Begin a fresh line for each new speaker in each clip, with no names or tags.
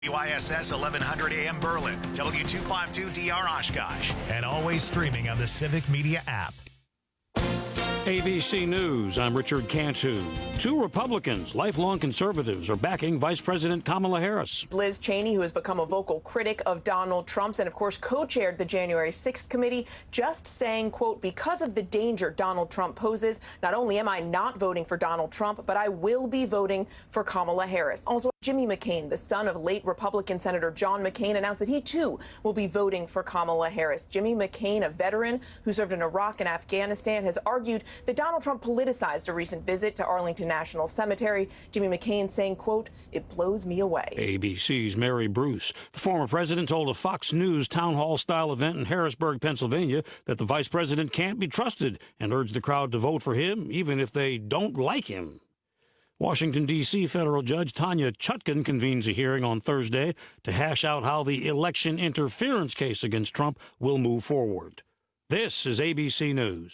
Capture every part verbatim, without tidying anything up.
W I S S eleven hundred A M Berlin, W two fifty-two D R Oshkosh, and always streaming on the Civic Media app.
A B C News, I'm Richard Cantu. Two Republicans, lifelong conservatives, are backing Vice President Kamala Harris.
Liz Cheney, who has become a vocal critic of Donald Trump's and, of course, co-chaired the January sixth committee, just saying, quote, because of the danger Donald Trump poses, not only am I not voting for Donald Trump, but I will be voting for Kamala Harris. Also, Jimmy McCain, the son of late Republican Senator John McCain, announced that he, too, will be voting for Kamala Harris. Jimmy McCain, a veteran who served in Iraq and Afghanistan, has argued that Donald Trump politicized a recent visit to Arlington National Cemetery. Jimmy McCain saying, quote, it blows me away.
A B C's Mary Bruce. The former president told a Fox News town hall-style event in Harrisburg, Pennsylvania, that the vice president can't be trusted and urged the crowd to vote for him, even if they don't like him. Washington, D C federal judge Tanya Chutkan convenes a hearing on Thursday to hash out how the election interference case against Trump will move forward. This is A B C News.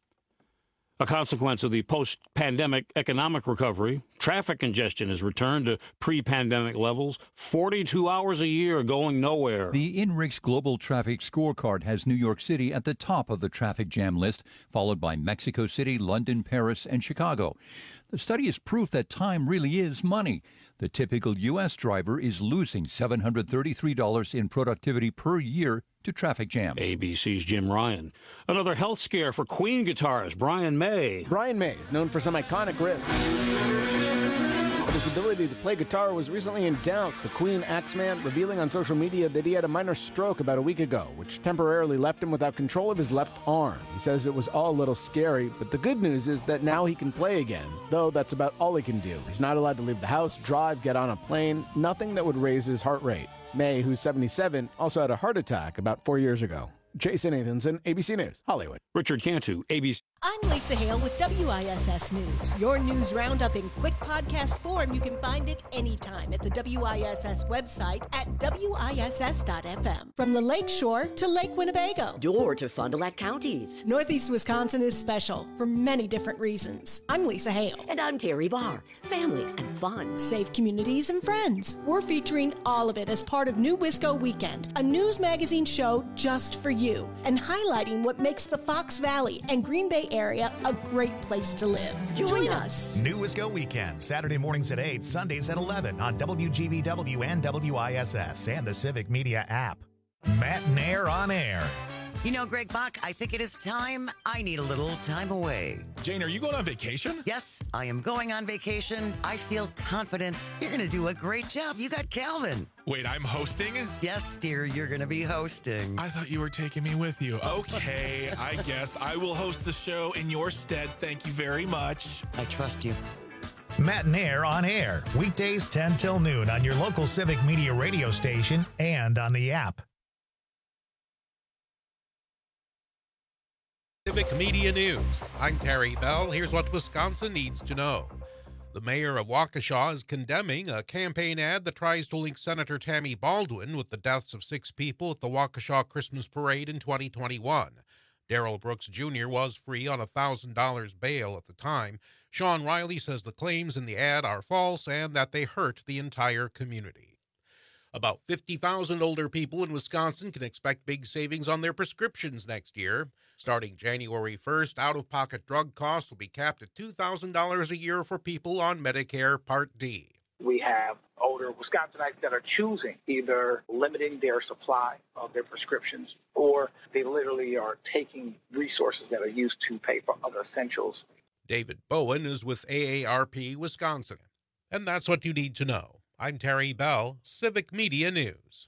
A consequence of the post-pandemic economic recovery, traffic congestion has returned to pre-pandemic levels, forty-two hours a year going nowhere.
The INRIX Global Traffic Scorecard has New York City at the top of the traffic jam list, followed by Mexico City, London, Paris, and Chicago. The study is proof that time really is money. The typical U S driver is losing seven hundred thirty-three dollars in productivity per year to traffic jams.
A B C's Jim Ryan. Another health scare for Queen guitarist Brian May.
Brian May is known for some iconic riffs, but his ability to play guitar was recently in doubt. The Queen Axeman revealing on social media that he had a minor stroke about a week ago, which temporarily left him without control of his left arm. He says it was all a little scary, but the good news is that now he can play again, though that's about all he can do. He's not allowed to leave the house, drive, get on a plane, nothing that would raise his heart rate. May, who's seventy-seven, also had a heart attack about four years ago. Jason Nathanson, A B C News, Hollywood.
Richard Cantu, A B C.
I'm Lisa Hale with W I S S News. Your news roundup in quick podcast form. You can find it anytime at the W I S S website at W I S S dot F M. From the Lake Shore to Lake Winnebago.
Door to Fond du Lac counties.
Northeast Wisconsin is special for many different reasons. I'm Lisa Hale.
And I'm Terry Barr. Family and fun.
Safe communities and friends. We're featuring all of it as part of New Wisco Weekend, a news magazine show just for you. You, and highlighting what makes the Fox Valley and Green Bay area a great place to live.
Join,
Join
us.
us.
New Wisco Weekend, Saturday mornings at eight, Sundays at eleven on W G B W and W I S S and the Civic Media app. Matt Nair on air.
You know, Greg Bach, I think it is time. I need a little time away.
Jane, are you going on vacation?
Yes, I am going on vacation. I feel confident. You're going to do a great job. You got Calvin.
Wait, I'm hosting?
Yes, dear, you're going to be hosting.
I thought you were taking me with you. Okay, I guess I will host the show in your stead. Thank you very much.
I trust you.
Matt Nair on air, weekdays ten till noon on your local Civic Media radio station and on the app.
Civic Media News. I'm Terry Bell. Here's what Wisconsin needs to know. The mayor of Waukesha is condemning a campaign ad that tries to link Senator Tammy Baldwin with the deaths of six people at the Waukesha Christmas Parade in twenty twenty-one. Darrell Brooks Junior was free on a one thousand dollars bail at the time. Sean Riley says the claims in the ad are false and that they hurt the entire community. About fifty thousand older people in Wisconsin can expect big savings on their prescriptions next year. Starting January first, out-of-pocket drug costs will be capped at two thousand dollars a year for people on Medicare Part D.
We have older Wisconsinites that are choosing either limiting their supply of their prescriptions or they literally are taking resources that are used to pay for other essentials.
David Bowen is with A A R P Wisconsin. And that's what you need to know. I'm Terry Bell, Civic Media News.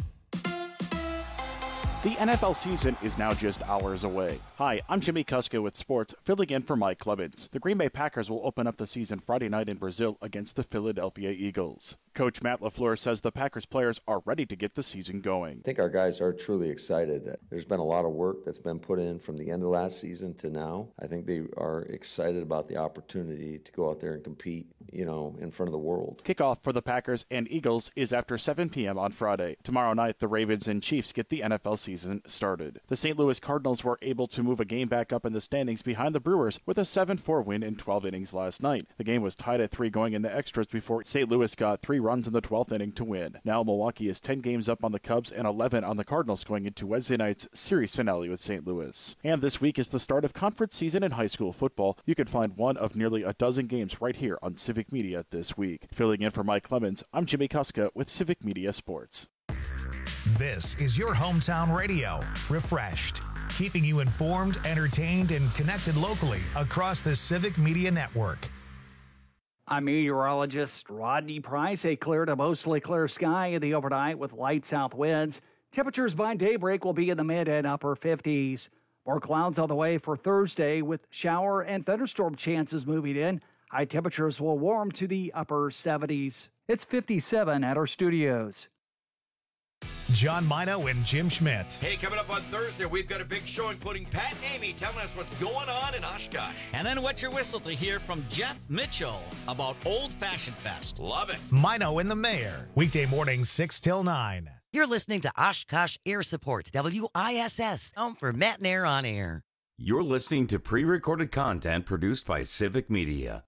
The N F L season is now just hours away. Hi, I'm Jimmy Kuska with sports, filling in for Mike Clemens. The Green Bay Packers will open up the season Friday night in Brazil against the Philadelphia Eagles. Coach Matt LaFleur says the Packers players are ready to get the season going.
I think our guys are truly excited. There's been a lot of work that's been put in from the end of last season to now. I think they are excited about the opportunity to go out there and compete you know, in front of the world.
Kickoff for the Packers and Eagles is after seven p.m. on Friday. Tomorrow night, the Ravens and Chiefs get the N F L season started. The Saint Louis Cardinals were able to move a game back up in the standings behind the Brewers with a seven four win in twelve innings last night. The game was tied at three going into extras before Saint Louis got three runs in the twelfth inning to win. Now Milwaukee is ten games up on the Cubs and eleven on the Cardinals going into Wednesday night's series finale with Saint Louis. And this week is the start of conference season in high school football. You can find one of nearly a dozen games right here on Civic Media this week. Filling in for Mike Clemens, I'm Jimmy Kuska with Civic Media Sports.
This is your hometown radio, refreshed, keeping you informed, entertained, and connected locally across the Civic Media Network.
I'm meteorologist Rodney Price. A clear to mostly clear sky in the overnight with light south winds. Temperatures by daybreak will be in the mid and upper fifties. More clouds on the way for Thursday with shower and thunderstorm chances moving in. High temperatures will warm to the upper seventies. It's fifty-seven at our studios.
John Mino and Jim Schmidt.
Hey, coming up on Thursday, we've got a big show including Pat and Amy telling us what's going on in Oshkosh.
And then what's your whistle to hear from Jeff Mitchell about Old Fashioned Fest.
Love it.
Mino and the Mayor. Weekday mornings six till nine.
You're listening to Oshkosh Air Support, W I S S, home for Matt and Air on Air.
You're listening to pre-recorded content produced by Civic Media.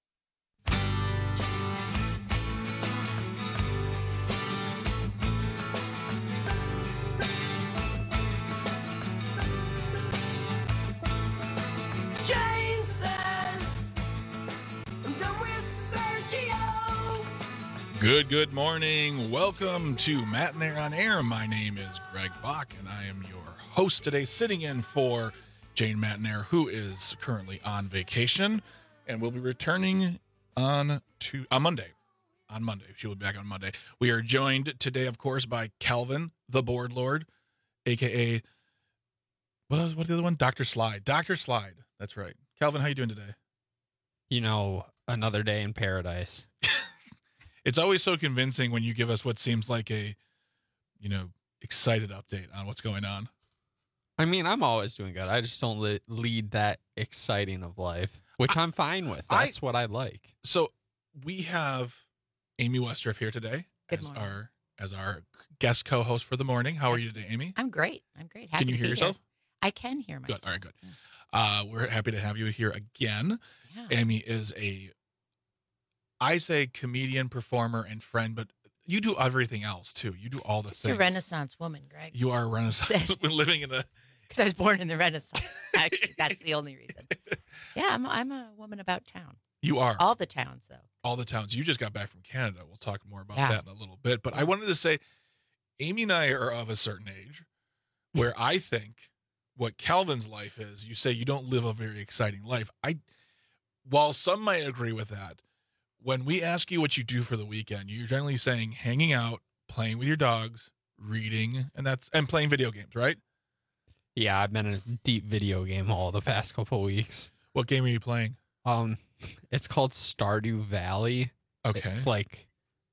Good, good morning. Welcome to Matt and Air on Air. My name is Greg Bach, and I am your host today, sitting in for Jane Matnair, who is currently on vacation, and will be returning on to on Monday. On Monday. She will be back on Monday. We are joined today, of course, by Calvin, the Board Lord, a k a, what was what's the other one? Doctor Slide. Doctor Slide. That's right. Calvin, how you doing today?
You know, another day in paradise.
It's always so convincing when you give us what seems like a, you know, excited update on what's going on.
I mean, I'm always doing good. I just don't li- lead that exciting of life, which I, I'm fine with. That's I, what I like.
So we have Amy Westrup here today
good
as
morning.
our as our guest co-host for the morning. How are you today, Amy?
I'm great. I'm great. Happy
Can you
to
hear
be
yourself?
Here. I can hear myself.
Good. All right, good. Yeah. Uh, we're happy to have you here again.
Yeah.
Amy is a, I say comedian, performer, and friend, but you do everything else too. You do all the
Just
things.
a Renaissance woman, Greg.
You are a Renaissance. We're living in a.
Because I was born in the Renaissance. Actually, that's the only reason. Yeah, I'm. I'm a woman about town.
You are
all the towns, though.
All the towns. You just got back from Canada. We'll talk more about
yeah.
that in a little bit. But I wanted to say, Amy and I are of a certain age, where I think what Calvin's life is. You say you don't live a very exciting life. I, while some might agree with that. When we ask you what you do for the weekend, you're generally saying hanging out, playing with your dogs, reading, and that's and playing video games, right?
Yeah, I've been in a deep video game all the past couple of weeks.
What game are you playing?
Um, it's called Stardew Valley.
Okay,
it's like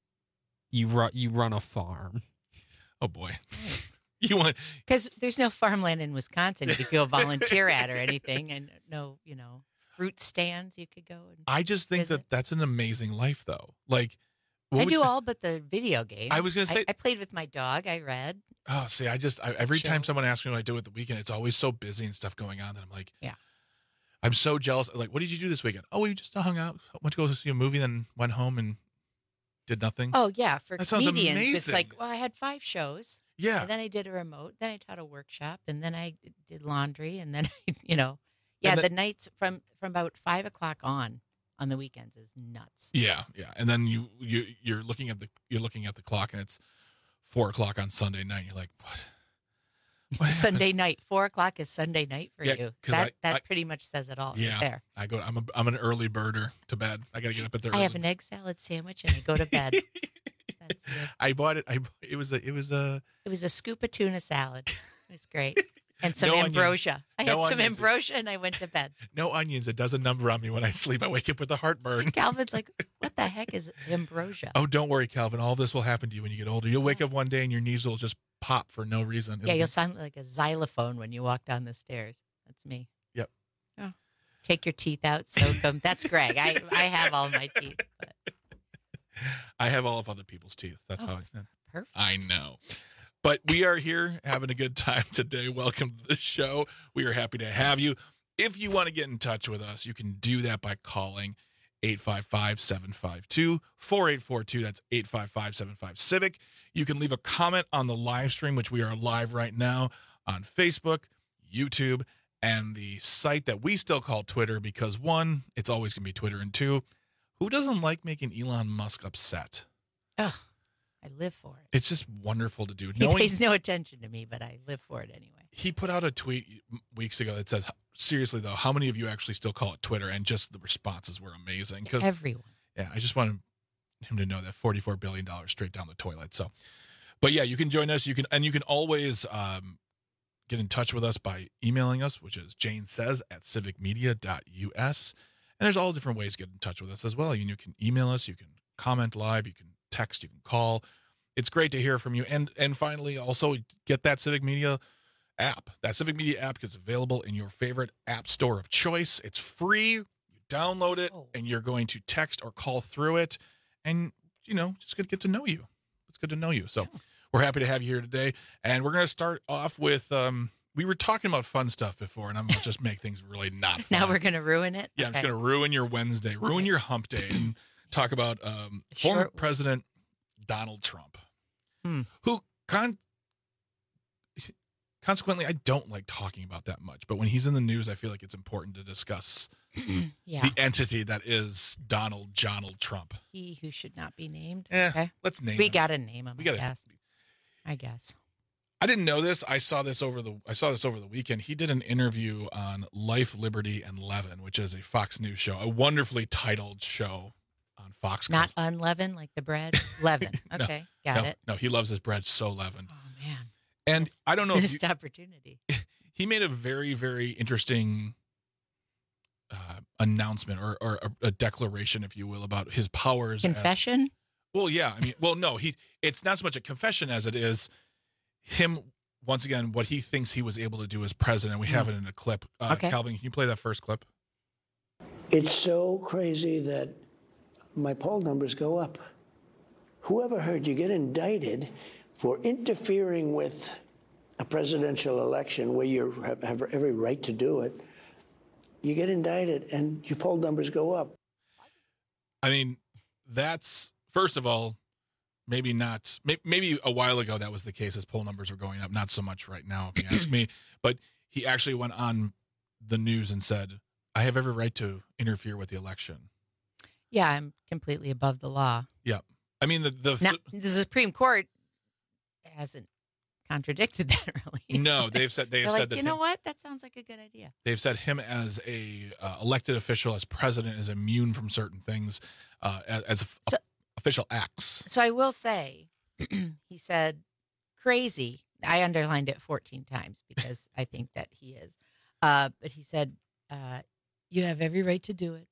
you run you run a farm.
Oh boy, you want
because there's no farmland in Wisconsin you could go volunteer at or anything, and no, you know. Fruit stands you could go and
I just think
visit.
that that's an amazing life though. Like
I do you, all but the video game.
I was going to say
I, I played with my dog. I read.
Oh, see, I just I, every
Show.
time someone asks me what I do at the weekend, it's always so busy and stuff going on that I'm like,
yeah.
I'm so jealous. Like, what did you do this weekend? Oh, we just hung out, went to go see a movie, then went home and did nothing.
Oh yeah, for
that
comedians,
sounds amazing.
it's like, well, I had five shows.
Yeah.
And then I did a remote. Then I taught a workshop, and then I did laundry, and then I, you know. Yeah, the, the nights from, from about five o'clock on on the weekends is nuts.
Yeah, yeah, and then you you you're looking at the you're looking at the clock and it's four o'clock on Sunday night. You're like, what? what
Sunday
happened?
night, four o'clock is Sunday night for
yeah,
you. That
I,
that
I,
pretty much says it all.
Yeah,
right there.
I go. I'm a I'm an early birder to bed. I got to get up at the.
I have an egg salad sandwich and I go to bed. That's it.
I bought it. I it was a it was a
it was a scoop of tuna salad. It was great. And some
no
ambrosia.
Onions.
I
no
had some
onions.
ambrosia and I went to bed.
No onions. It does a number on me when I sleep. I wake up with a heartburn.
Calvin's like, what the heck is ambrosia?
Oh, don't worry, Calvin. All this will happen to you when you get older. You'll wake up one day and your knees will just pop for no reason. It'll
yeah, you'll
be...
sound like a xylophone when you walk down the stairs. That's me.
Yep.
Oh. Take your teeth out, soak them. That's Greg. I, I have all my teeth. But...
I have all of other people's teeth. That's
Oh,
how I.
perfect.
I know. But we are here having a good time today. Welcome to the show. We are happy to have you. If you want to get in touch with us, you can do that by calling eight five five, seven five two, four eight four two. That's eight five five, seven five, Civic. You can leave a comment on the live stream, which we are live right now on Facebook, YouTube, and the site that we still call Twitter because, one, it's always going to be Twitter, and two, who doesn't like making Elon Musk upset?
Ugh, I live for it.
It's just wonderful to do.
He
Knowing
pays no attention to me, but I live for it anyway.
he put out a tweet weeks ago that says, seriously, though, how many of you actually still call it Twitter? And just the responses were amazing. 'Cause,
Everyone.
Yeah, I just wanted him to know that forty-four billion dollars straight down the toilet. So, but yeah, you can join us. You can, and you can always um, get in touch with us by emailing us, which is Jane says at civic media dot U S. And there's all different ways to get in touch with us as well. You, you can email us, you can comment live, you can text, you can call. It's great to hear from you. And and finally, also get that Civic Media app. That Civic Media app is available in your favorite app store of choice. It's free. You download it, oh. and you're going to text or call through it. And, you know, just get, get to know you. It's good to know you. So yeah. We're happy to have you here today. And we're going to start off with, um, we were talking about fun stuff before, and I'm going to just make things really not fun.
Now we're going to ruin it?
Yeah, okay. I'm just going to ruin your Wednesday, ruin okay. your hump day, and talk about um, former sure. President Donald Trump,
hmm.
who con- consequently I don't like talking about that much. But when he's in the news, I feel like it's important to discuss
yeah.
the entity that is Donald Jonald Trump.
He who should not be named.
Eh,
okay.
Let's name
we
him.
We got to name him,
we gotta,
I guess. I guess.
I didn't know this. I saw this over the I saw this over the weekend. He did an interview on Life, Liberty, and Levin, which is a Fox News show, a wonderfully titled show on Fox.
Not unleavened like the bread? Levin. Okay,
no,
got
no,
it.
No, he loves his bread so leavened.
Oh, man.
And
missed,
I don't know.
Missed
if you,
opportunity.
He made a very, very interesting uh, announcement or, or a, a declaration, if you will, about his powers.
Confession?
As, well, yeah. I mean, well, no, he. It's not so much a confession as it is him, once again, what he thinks he was able to do as president. We mm. have it in a clip. Uh,
okay.
Calvin, can you play that first clip?
It's so crazy that my poll numbers go up. Whoever heard you get indicted for interfering with a presidential election where you have, have every right to do it? You get indicted and your poll numbers go up.
I mean, that's, first of all, maybe not, maybe a while ago that was the case. His poll numbers were going up. Not so much right now, if you ask me. But he actually went on the news and said, I have every right to interfere with the election.
Yeah, I'm completely above the law.
Yeah. I mean, the, the,
now, the Supreme Court hasn't contradicted that really.
No, they've said, they've
They're
said
like,
that.
You know
him,
what? That sounds like a good idea.
They've said him as a uh, elected official, as president, is immune from certain things, uh, as, as
so,
official acts.
So I will say, he said, crazy. I underlined it fourteen times because I think that he is. Uh, but he said, uh, you have every right to do it.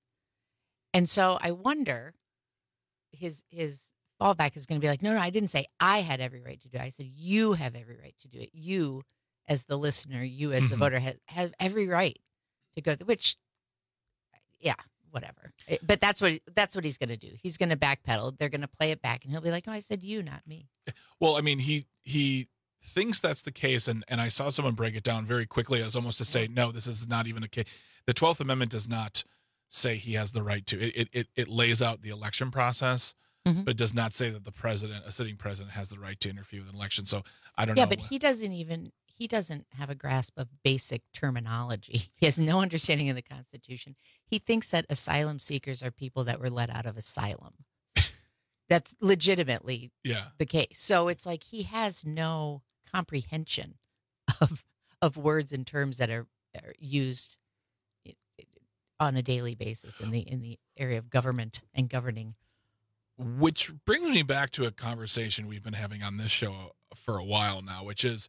And so I wonder, his his fallback is going to be like, no, no, I didn't say I had every right to do it. I said, you have every right to do it. You, as the listener, you as the mm-hmm. voter, have, have every right to go, which, yeah, whatever. It, but that's what that's what he's going to do. He's going to backpedal. They're going to play it back, and he'll be like, no, I said you, not me.
Well, I mean, he he thinks that's the case, and, and I saw someone break it down very quickly as almost to say, no, this is not even a case. The twelfth Amendment does not say he has the right to. It it it lays out the election process, mm-hmm. but it does not say that the president, a sitting president, has the right to interfere with an election. So I don't
yeah,
know.
Yeah, but he doesn't even he doesn't have a grasp of basic terminology. He has no understanding of the Constitution. He thinks that asylum seekers are people that were let out of asylum. That's legitimately
yeah.
the case. So it's like he has no comprehension of of words and terms that are, are used on a daily basis in the in the area of government and governing.
Which brings me back to a conversation we've been having on this show for a while now, which is,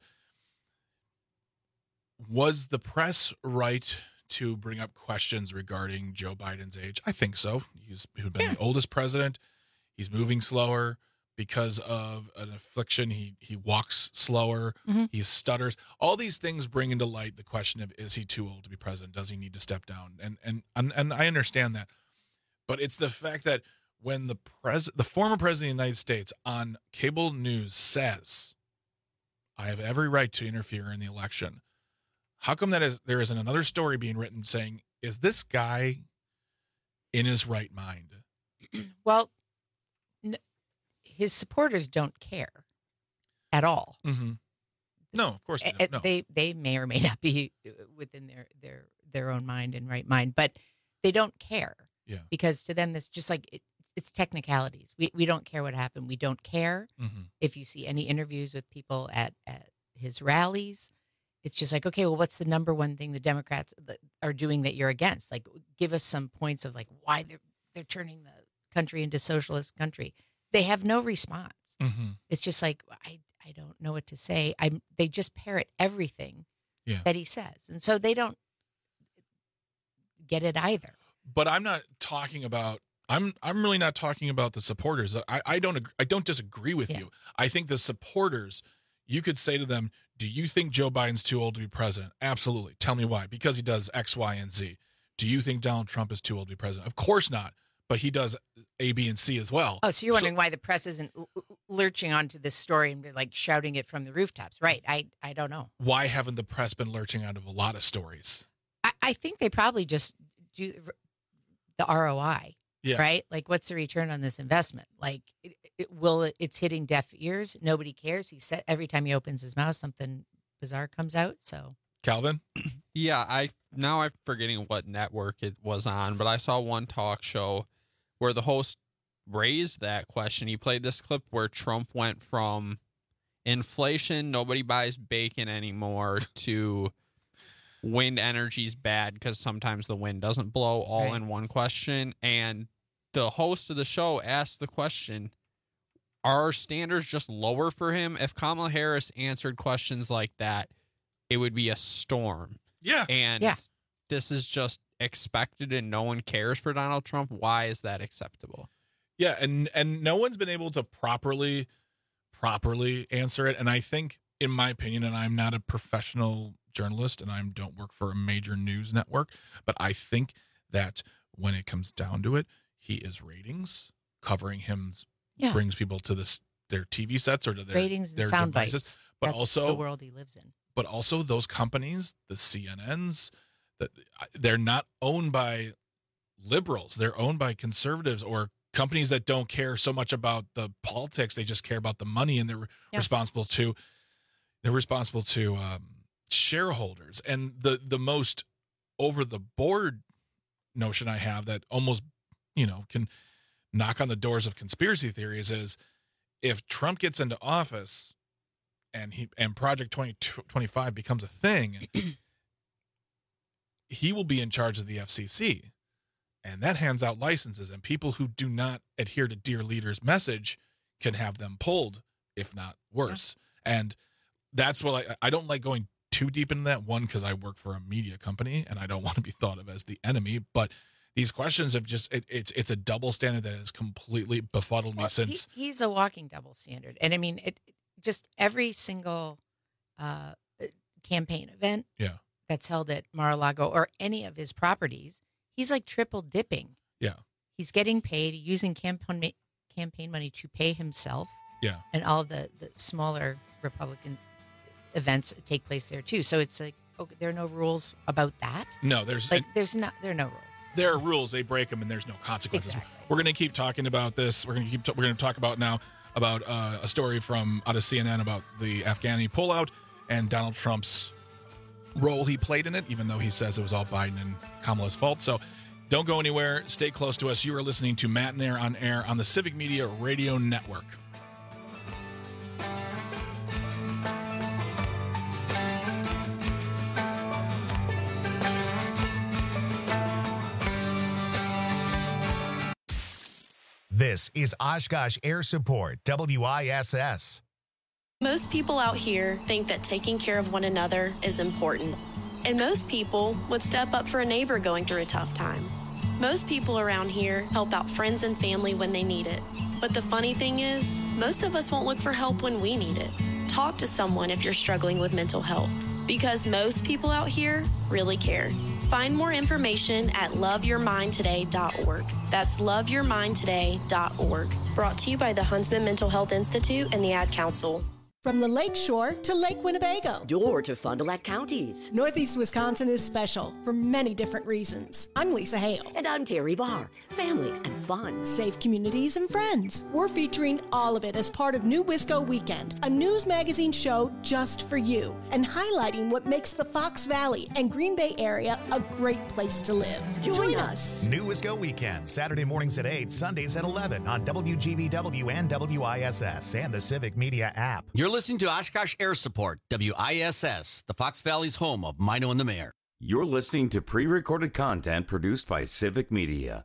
was the press right to bring up questions regarding Joe Biden's age? I think so. He's, he's been yeah. the oldest president. He's moving slower because of an affliction. He he walks slower.
Mm-hmm.
He stutters. All these things bring into light the question of, is he too old to be president? Does he need to step down? And and and, and I understand that. But it's the fact that when the pres the former president of the United States on cable news says, I have every right to interfere in the election, how come that is there isn't another story being written saying, is this guy in his right mind?
Well, n- his supporters don't care at all.
Mm-hmm. No, of course they don't. No.
They they may or may not be within their their their own mind and right mind, but they don't care.
Yeah.
Because to them, that's just like it, it's technicalities. We we don't care what happened. We don't care
mm-hmm.
if you see any interviews with people at at his rallies. It's just like, okay, well, what's the number one thing the Democrats are doing that you're against? Like, give us some points of like why they're they're turning the country into socialist country. They have no response.
Mm-hmm.
It's just like I. I don't know what to say. I they just parrot everything
yeah.
that he says, and so they don't get it either.
But I'm not talking about. I'm I'm really not talking about the supporters. I, I don't agree, I don't disagree with yeah. you. I think the supporters, you could say to them, "Do you think Joe Biden's too old to be president?" Absolutely. Tell me why. Because he does X, Y, and Z. Do you think Donald Trump is too old to be president? Of course not. But he does A, B, and C as well.
Oh, so you're wondering so, why the press isn't l- lurching onto this story and like shouting it from the rooftops, right? I I don't know.
Why haven't the press been lurching out of a lot of stories?
I, I think they probably just do the R O I,
yeah.
right? Like, what's the return on this investment? Like, it, it, will it, it's hitting deaf ears. Nobody cares. He said every time he opens his mouth, something bizarre comes out. So,
Calvin,
yeah, I now I'm forgetting what network it was on, but I saw one talk show where the host raised that question. He played this clip where Trump went from inflation, nobody buys bacon anymore, to wind energy's bad because sometimes the wind doesn't blow, all right. in one question. And the host of the show asked the question, are standards just lower for him? If Kamala Harris answered questions like that, it would be a storm.
Yeah.
And
yeah.
this is just expected and no one cares for Donald Trump. Why is that acceptable?
Yeah, and and no one's been able to properly properly answer it. And I think, in my opinion, and I'm not a professional journalist and I don't work for a major news network, but I think that when it comes down to it, he is ratings. Covering him
yeah.
brings people to this their T V sets or to their
ratings and
their
sound
devices.
bites.
But
That's
also
the world he lives in.
But also those companies, the C N Ns, that they're not owned by liberals. They're owned by conservatives or companies that don't care so much about the politics. They just care about the money, and they're yeah. responsible to they're responsible to um, shareholders. And the the most over the board notion I have that almost you know can knock on the doors of conspiracy theories is if Trump gets into office and he and Project twenty twenty-five becomes a thing. He will be in charge of the F C C, and that hands out licenses, and people who do not adhere to Dear Leader's message can have them pulled, if not worse. Yeah. And that's what I, I don't like going too deep into that, one, because I work for a media company, and I don't want to be thought of as the enemy, but these questions have just, it, it's it's a double standard that has completely befuddled me
well,
since.
He, he's a walking double standard. And I mean, it just every single uh, campaign event.
Yeah.
That's held at Mar-a-Lago or any of his properties, he's like triple dipping.
Yeah.
He's getting paid, using campaign campaign money to pay himself.
Yeah.
And all of the, the smaller Republican events take place there too. So it's like, okay, there are no rules about that.
No, there's
like, there's not, there are no rules.
There are rules, they break them, and there's no consequences.
Exactly.
We're going to keep talking about this. We're going to keep, t- we're going to talk about now about uh, a story from out of C N N about the Afghani pullout and Donald Trump's role he played in it, even though he says it was all Biden and Kamala's fault. So don't go anywhere. Stay close to us. You are listening to Matt and Air on Air on the Civic Media Radio Network.
This is Oshkosh Air Support, W I S S.
Most people out here think that taking care of one another is important. And most people would step up for a neighbor going through a tough time. Most people around here help out friends and family when they need it. But the funny thing is, most of us won't look for help when we need it. Talk to someone if you're struggling with mental health, because most people out here really care. Find more information at love your mind today dot org. That's love your mind today dot org. Brought to you by the Huntsman Mental Health Institute and the Ad Council.
From the Lake Shore to Lake Winnebago.
Door to Fond du Lac counties.
Northeast Wisconsin is special for many different reasons. I'm Lisa Hale.
And I'm Terry Barr. Family and fun.
Safe communities and friends. We're featuring all of it as part of New Wisco Weekend, a news magazine show just for you, and highlighting what makes the Fox Valley and Green Bay area a great place to live.
Join,
Join
us.
New Wisco Weekend, Saturday mornings at eight, Sundays at eleven on W G B W and W I S S and the Civic Media app.
You're listening to Oshkosh Air Support, W I S S, the Fox Valley's home of Mino and the Mayor.
You're listening to pre-recorded content produced by Civic Media.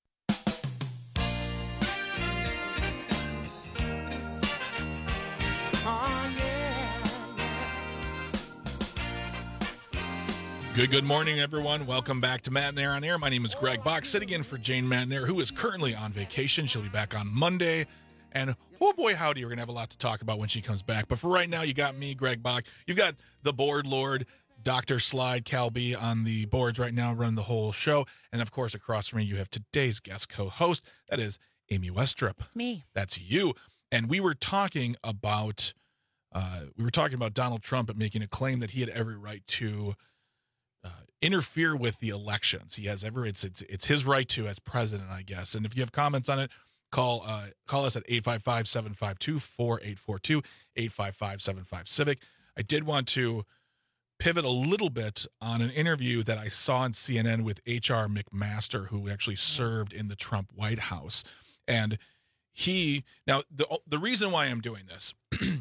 Good, good morning, everyone. Welcome back to Matt and Air on Air. My name is Greg Bach, sitting in for Jane Matt, who is currently on vacation. She'll be back on Monday. And oh boy, howdy, we're going to have a lot to talk about when she comes back. But for right now, you got me, Greg Bach. You've got the board lord, Doctor Slide Cal B, on the boards right now, running the whole show. And of course, across from me, you have today's guest co-host. That is Amy Westrup.
It's me.
That's you. And we were talking about, uh, we were talking about Donald Trump making a claim that he had every right to uh, interfere with the elections. He has every, it's, it's, it's his right to as president, I guess. And if you have comments on it, Call uh, call us at eight five five, seven five two, four eight four two, eight five five, seven five, Civic. I did want to pivot a little bit on an interview that I saw on C N N with H R McMaster, who actually served in the Trump White House. And he, now, the, the reason why I'm doing this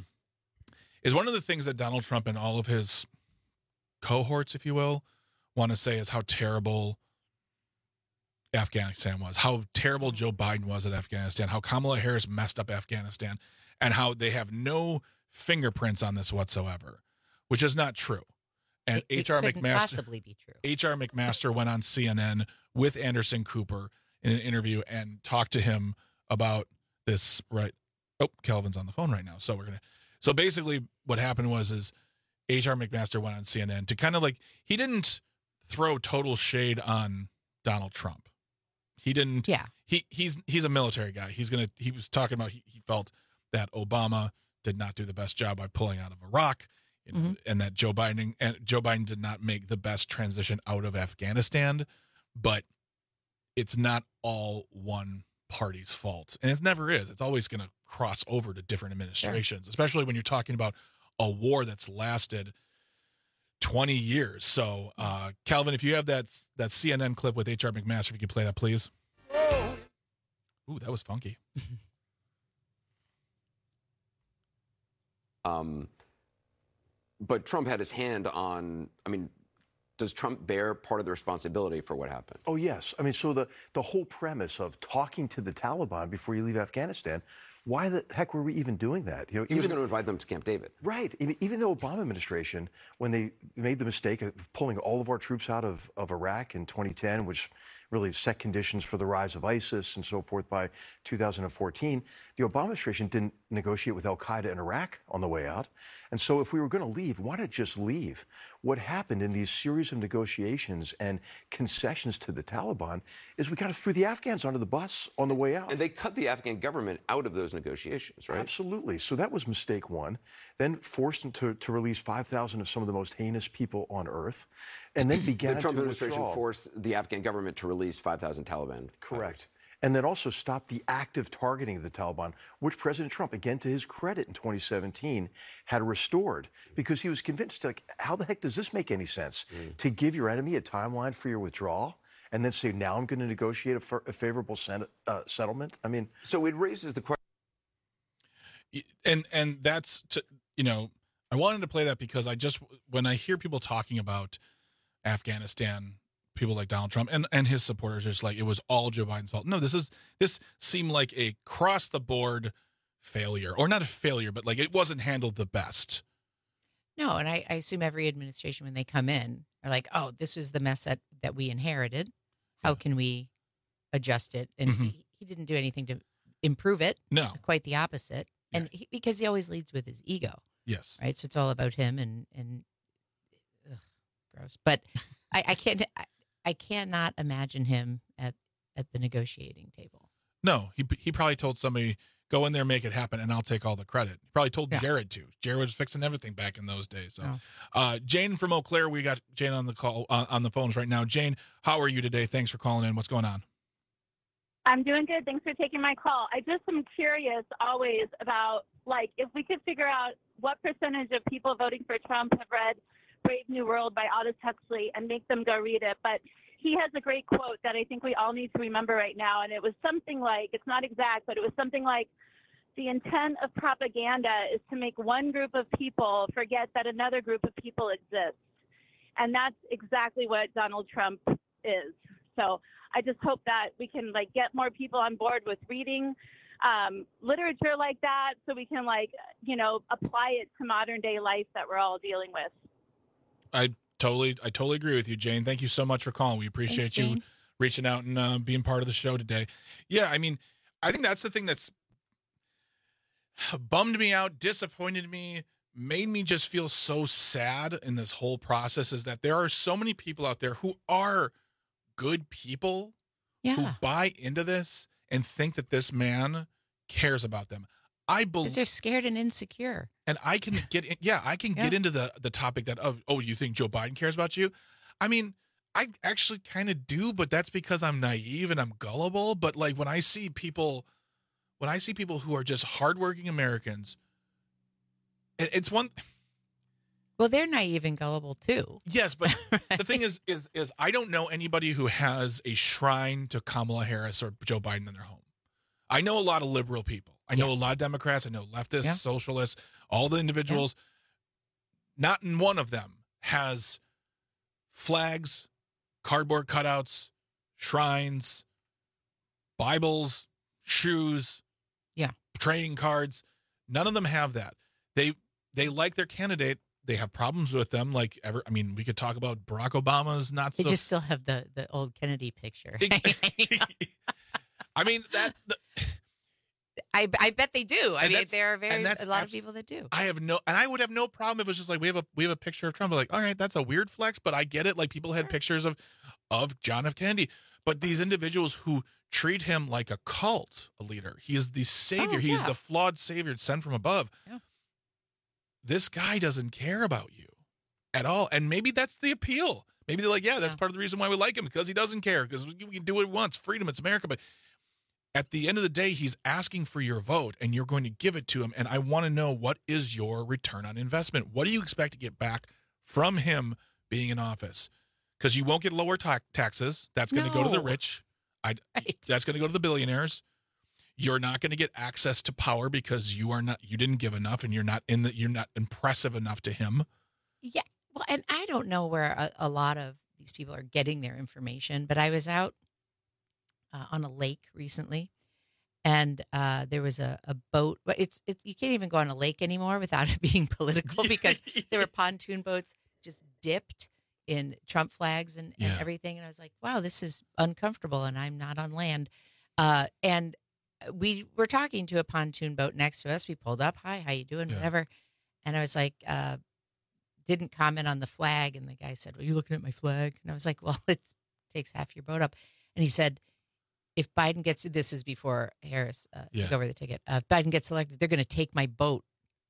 is one of the things that Donald Trump and all of his cohorts, if you will, want to say is how terrible Afghanistan was, how terrible Joe Biden was at Afghanistan, how Kamala Harris messed up Afghanistan, and how they have no fingerprints on this whatsoever, which is not true. And H R McMaster
possibly be true.
H R McMaster went on C N N with Anderson Cooper in an interview and talked to him about this. Right? Oh, Kelvin's on the phone right now, so we're gonna. So basically, what happened was is H R McMaster went on C N N to kind of like he didn't throw total shade on Donald Trump. He didn't.
Yeah.
He he's he's a military guy. He's gonna. He was talking about. He, he felt that Obama did not do the best job by pulling out of Iraq, you know, mm-hmm. and that Joe Biden and Joe Biden did not make the best transition out of Afghanistan. But it's not all one party's fault, and it never is. It's always going to cross over to different administrations, sure. especially when you're talking about a war that's lasted twenty years. So, uh, Calvin, if you have that that C N N clip with H R McMaster, if you could play that, please. Ooh, that was funky.
um, but Trump had his hand on, I mean, does Trump bear part of the responsibility for what happened?
Oh, yes. I mean, so the, the whole premise of talking to the Taliban before you leave Afghanistan, why the heck were we even doing that? You know,
he was going to invite them to Camp David.
Right. Even the Obama administration, when they made the mistake of pulling all of our troops out of, of Iraq in twenty ten, which really set conditions for the rise of ISIS and so forth by two thousand fourteen, the Obama administration didn't negotiate with al-Qaeda in Iraq on the way out. And so if we were going to leave, why not just leave? What happened in these series of negotiations and concessions to the Taliban is we kind of threw the Afghans under the bus on the way out.
And they cut the Afghan government out of those negotiations, right?
Absolutely. So that was mistake one. Then forced them to, to release five thousand of some of the most heinous people on earth. And then began
the Trump
to
administration
withdraw.
forced the Afghan government to release five thousand Taliban.
Correct. And then also stop the active targeting of the Taliban, which President Trump, again to his credit in twenty seventeen, had restored because he was convinced, like, how the heck does this make any sense? Mm. To give your enemy a timeline for your withdrawal and then say, now I'm going to negotiate a, f- a favorable sen- uh, settlement? I mean...
So it raises the question...
And, and that's, to, you know, I wanted to play that because I just, when I hear people talking about Afghanistan... people like Donald Trump and, and his supporters are just like, it was all Joe Biden's fault. No, this is, this seemed like a cross the board failure, or not a failure, but like it wasn't handled the best.
No. And I, I assume every administration, when they come in, are like, oh, this was the mess that, that we inherited. How can we adjust it? And mm-hmm. he, he didn't do anything to improve it.
No,
quite the opposite. Yeah. And he, because he always leads with his ego.
Yes.
Right. So it's all about him and, and, gross. But I, I can't. I, I cannot imagine him at at the negotiating table.
No, he he probably told somebody, go in there, make it happen, and I'll take all the credit. He probably told yeah. Jared to. Jared was fixing everything back in those days. So, oh. uh, Jane from Eau Claire, we got Jane on the call uh, on the phones right now. Jane, how are you today? Thanks for calling in. What's going on?
I'm doing good. Thanks for taking my call. I just am curious always about, like, if we could figure out what percentage of people voting for Trump have read Brave New World by Aldous Huxley and make them go read it. But he has a great quote that I think we all need to remember right now. And it was something like, it's not exact, but it was something like, the intent of propaganda is to make one group of people forget that another group of people exists. And that's exactly what Donald Trump is. So I just hope that we can, like, get more people on board with reading um, literature like that, so we can, like, you know, apply it to modern day life that we're all dealing with.
I totally, I totally agree with you, Jane. Thank you so much for calling. We appreciate Thanks, you reaching out and uh, being part of the show today. Yeah, I mean, I think that's the thing that's bummed me out, disappointed me, made me just feel so sad in this whole process, is that there are so many people out there who are good people yeah. who buy into this and think that this man cares about them. I believe
because they're scared and insecure.
And I can get in, yeah, I can yeah. get into the the topic that oh, oh, you think Joe Biden cares about you? I mean, I actually kind of do, but that's because I'm naive and I'm gullible. But like when I see people, when I see people who are just hardworking Americans, it, it's one.
Well, they're naive and gullible too.
Yes, but right. the thing is, is, is I don't know anybody who has a shrine to Kamala Harris or Joe Biden in their home. I know a lot of liberal people. I know yeah. a lot of Democrats. I know leftists, yeah. socialists, all the individuals. Yeah. Not in one of them has flags, cardboard cutouts, shrines, Bibles, shoes,
yeah,
trading cards. None of them have that. They they like their candidate. They have problems with them. Like ever, I mean, we could talk about Barack Obama's not
they
so.
They just still have the the old Kennedy picture.
I mean that. The,
I I bet they do. I mean, there are very a lot
abs-
of people that do.
I have no, and I would have no problem if it was just like we have a we have a picture of Trump. Like, all right, that's a weird flex, but I get it. Like people had sure. pictures of of John F. Kennedy, but these individuals who treat him like a cult, a leader. He is the savior. Oh, He's yeah. the flawed savior sent from above.
Yeah.
This guy doesn't care about you at all, and maybe that's the appeal. Maybe they're like, yeah, that's yeah. part of the reason why we like him, because he doesn't care, because we can do what we want. It's freedom. It's America, but. At the end of the day, he's asking for your vote, and you're going to give it to him. And I want to know, what is your return on investment? What do you expect to get back from him being in office? Because you won't get lower ta- taxes. That's going to no. go to the rich. I, right. That's going to go to the billionaires. You're not going to get access to power because you are not. You didn't give enough, and you're not in the. You're not impressive enough to him.
Yeah. Well, and I don't know where a, a lot of these people are getting their information, but I was out. Uh, on a lake recently, and uh, there was a, a boat. But it's it's you can't even go on a lake anymore without it being political, because there were pontoon boats just dipped in Trump flags and, and yeah. everything. And I was like, wow, this is uncomfortable, and I'm not on land. Uh, and we were talking to a pontoon boat next to us. We pulled up, hi, how you doing, yeah. whatever. And I was like, uh, didn't comment on the flag, and the guy said, well, you looking at my flag? And I was like, well, it takes half your boat up. And he said, if Biden gets, this is before Harris uh,
yeah.
took over the ticket. Uh, if Biden gets elected, they're going to take my boat.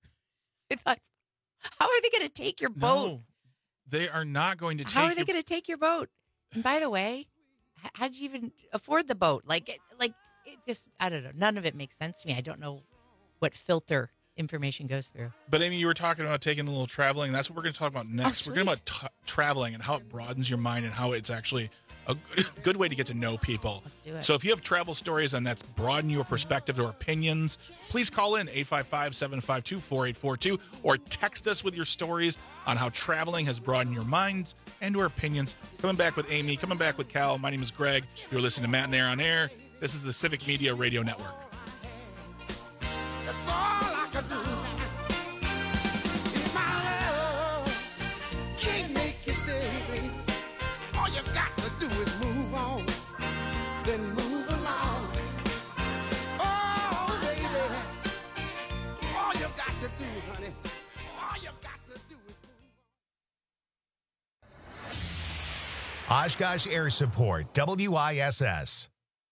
I thought, how are they going to take your boat?
No, they are not going to take.
How are they
your...
going to take your boat? And by the way, how did you even afford the boat? Like, it, like it just, I don't know. None of it makes sense to me. I don't know what filter information goes through.
But Amy, you were talking about taking a little traveling. And that's what we're going to talk about next.
Oh,
we're going to talk about t- traveling and how it broadens your mind and how it's actually a good way to get to know people.
Let's do it.
So if you have travel stories and that's broaden your perspective or opinions, please call in eight five five, seven five two, four eight four two or text us with your stories on how traveling has broadened your minds and your opinions. Coming back with Amy, coming back with Cal. My name is Greg. You're listening to Matt and Air on Air. This is the Civic Media Radio Network.
That's all I can do. If my love can't make you stay, all you got to do is move on, then move along. Oh, baby, all you got to do, honey, all you got to do is move
Oshkosh Air Support, W I S S.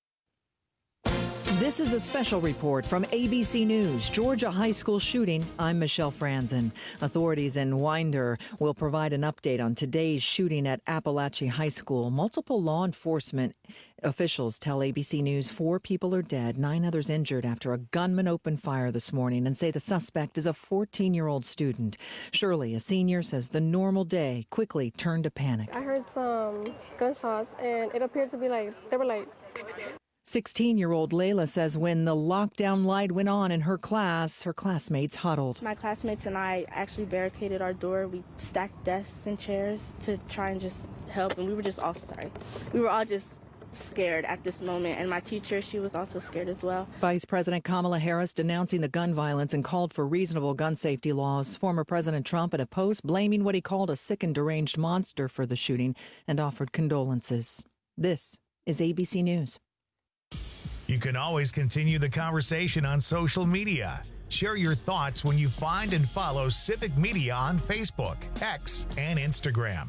This is a special report from A B C News. Georgia high school shooting. I'm Michelle Franzen. Authorities in Winder will provide an update on today's shooting at Appalachia High School. Multiple law enforcement officials tell A B C News four people are dead, nine others injured after a gunman opened fire this morning, and say the suspect is a fourteen-year-old student. Shirley, a senior, says the normal day quickly turned to panic.
I heard some gunshots, and it appeared to be like, they were like...
sixteen-year-old Layla says when the lockdown light went on in her class, her classmates huddled.
My classmates and I actually barricaded our door. We stacked desks and chairs to try and just help, and we were just all sorry. We were all just scared at this moment, and my teacher, she was also scared as well.
Vice President Kamala Harris denouncing the gun violence and called for reasonable gun safety laws. Former President Trump in a post blaming what he called a sick and deranged monster for the shooting and offered condolences. This is A B C News.
You can always continue the conversation on social media. Share your thoughts when you find and follow Civic Media on Facebook, X, and Instagram.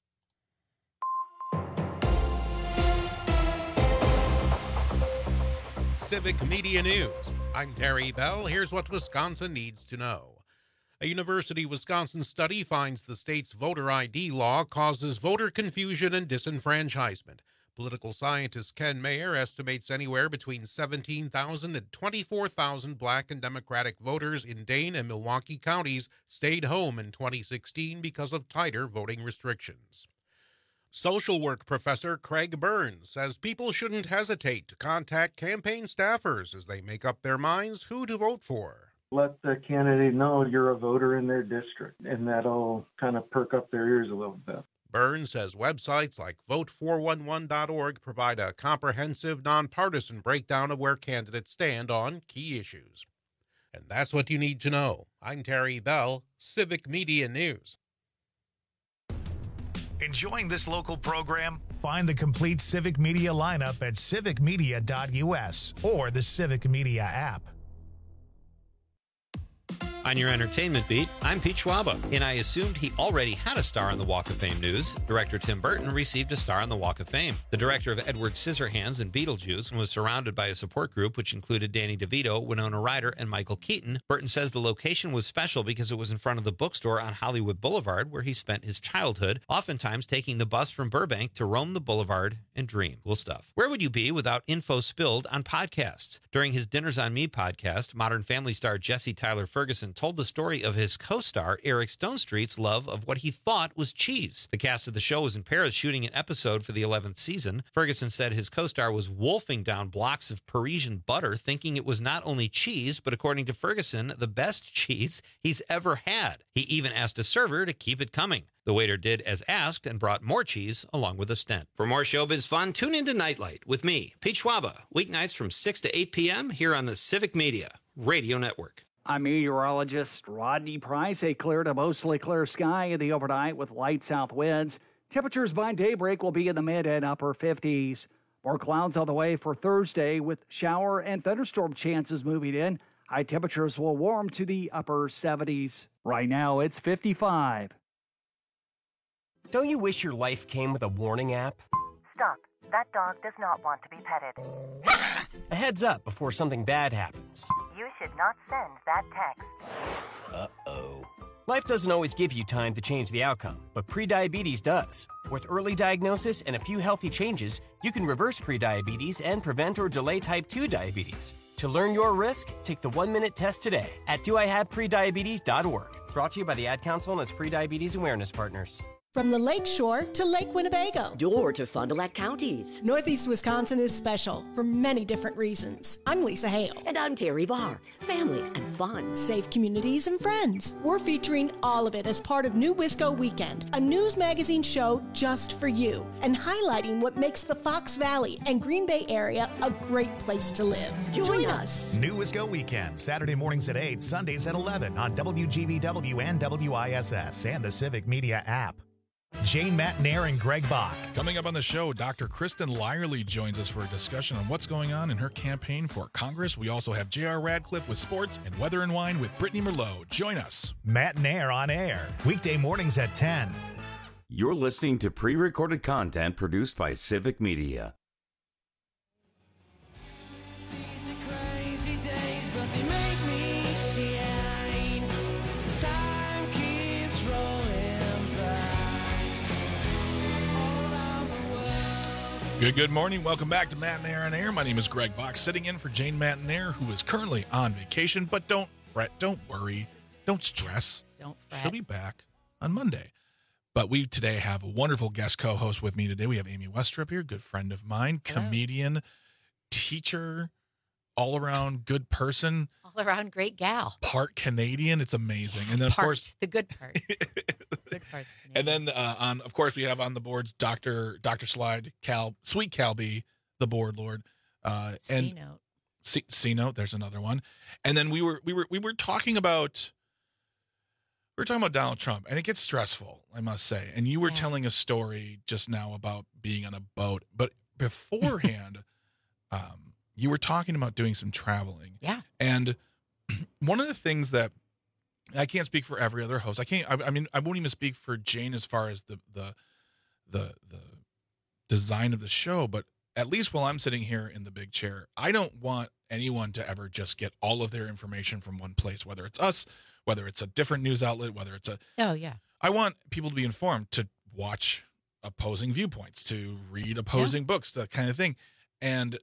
Civic Media News. I'm Terry Bell. Here's what Wisconsin needs to know. A University of Wisconsin study finds the state's voter I D law causes voter confusion and disenfranchisement. Political scientist Ken Mayer estimates anywhere between seventeen thousand and twenty-four thousand black and Democratic voters in Dane and Milwaukee counties stayed home in twenty sixteen because of tighter voting restrictions. Social work professor Craig Burns says people shouldn't hesitate to contact campaign staffers as they make up their minds who to vote for.
Let the candidate know you're a voter in their district, and that'll kind of perk up their ears a little bit.
Burns says websites like vote four one one dot org provide a comprehensive, nonpartisan breakdown of where candidates stand on key issues. And that's what you need to know. I'm Terry Bell, Civic Media News.
Enjoying this local program? Find the complete Civic Media lineup at civic media dot u s or the Civic Media app.
On your entertainment beat, I'm Pete Schwaba, and I assumed he already had a star on the Walk of Fame news. Director Tim Burton received a star on the Walk of Fame. The director of Edward Scissorhands and Beetlejuice was surrounded by a support group which included Danny DeVito, Winona Ryder, and Michael Keaton. Burton says the location was special because it was in front of the bookstore on Hollywood Boulevard where he spent his childhood, oftentimes taking the bus from Burbank to roam the boulevard and dream. Cool stuff. Where would you be without info spilled on podcasts? During his Dinners on Me podcast, Modern Family star Jesse Tyler Ferguson told the story of his co-star Eric Stonestreet's love of what he thought was cheese. The cast of the show was in Paris shooting an episode for the eleventh season. Ferguson said his co-star was wolfing down blocks of Parisian butter, thinking it was not only cheese, but according to Ferguson, the best cheese he's ever had. He even asked a server to keep it coming. The waiter did as asked and brought more cheese along with a stent. For more showbiz fun, tune into Nightlight with me, Pete Schwaba, weeknights from six to eight p.m. here on the Civic Media Radio Network.
I'm meteorologist Rodney Price. A clear to mostly clear sky in the overnight with light south winds. Temperatures by daybreak will be in the mid and upper fifties. More clouds on the way for Thursday with shower and thunderstorm chances moving in. High temperatures will warm to the upper seventies. Right now it's fifty-five.
Don't you wish your life came with a warning app?
Stop. That dog does not want to be petted.
A heads up before something bad happens.
You should not send that text.
Uh-oh. Life doesn't always give you time to change the outcome, but prediabetes does. With early diagnosis and a few healthy changes, you can reverse prediabetes and prevent or delay type two diabetes. To learn your risk, take the one-minute test today at do I have prediabetes dot org. Brought to you by the Ad Council and its prediabetes awareness partners.
From the Lake Shore to Lake Winnebago.
Door to Fond du Lac counties.
Northeast Wisconsin is special for many different reasons. I'm Lisa Hale.
And I'm Terry Barr. Family and fun.
Safe communities and friends. We're featuring all of it as part of New Wisco Weekend, a news magazine show just for you, and highlighting what makes the Fox Valley and Green Bay area a great place to live.
Join,
Join
us.
us.
New Wisco Weekend, Saturday mornings at eight, Sundays at eleven on W G B W and W I S S and the Civic Media app. Jane Matnair and Greg Bach.
Coming up on the show, Doctor Kristen Lyerly joins us for a discussion on what's going on in her campaign for Congress. We also have J R Radcliffe with sports and weather and wine with Brittany Merlot. Join us.
Matnair on air, weekday mornings at ten.
You're listening to pre-recorded content produced by Civic Media.
These are crazy days, but they make me shine. Time keeps rolling by. All around the world.
Good, good morning. Welcome back to Matt and Aaron on Air. My name is Greg Bach, sitting in for Jane Matanair, who is currently on vacation. But don't fret, don't worry, don't stress.
Don't fret.
She'll be back on Monday. But we today have a wonderful guest co-host with me today. We have Amy Westrup here, good friend of mine,
Hello.
comedian, teacher, all-around good person.
All around great gal.
Part Canadian. It's amazing. And then, of
Part,
course,
the good part. Good parts.
and then uh, on, of course, we have on the boards Doctor Doctor Slide, Cal, Sweet Calby, the board lord. Uh, and
C-note.
C, C-note. There's another one. And then we were we were we were talking about we were talking about Donald Trump, and it gets stressful, I must say. And you were
Yeah.
telling a story just now about being on a boat, but beforehand, um, you were talking about doing some traveling.
Yeah.
And one of the things that I can't speak for every other host. I can't. I, I mean, I won't even speak for Jane as far as the the the the design of the show. But at least while I'm sitting here in the big chair, I don't want anyone to ever just get all of their information from one place. Whether it's us, whether it's a different news outlet, whether it's a.
Oh yeah.
I want people to be informed, to watch opposing viewpoints, to read opposing yeah. books, that kind of thing, and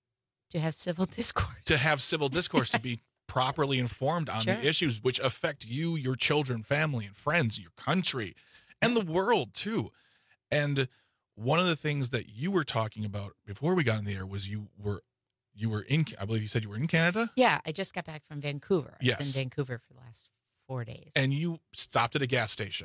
to have civil discourse.
To have civil discourse, to be properly informed on
Sure.
the issues which affect you, your children, family, and friends, your country, and the world too. And one of the things that you were talking about before we got in the air was you were you were in, I believe you said you were in Canada?
Yeah, I just got back from Vancouver. I
Yes.
was in Vancouver for the last four days.
And you stopped at a gas station.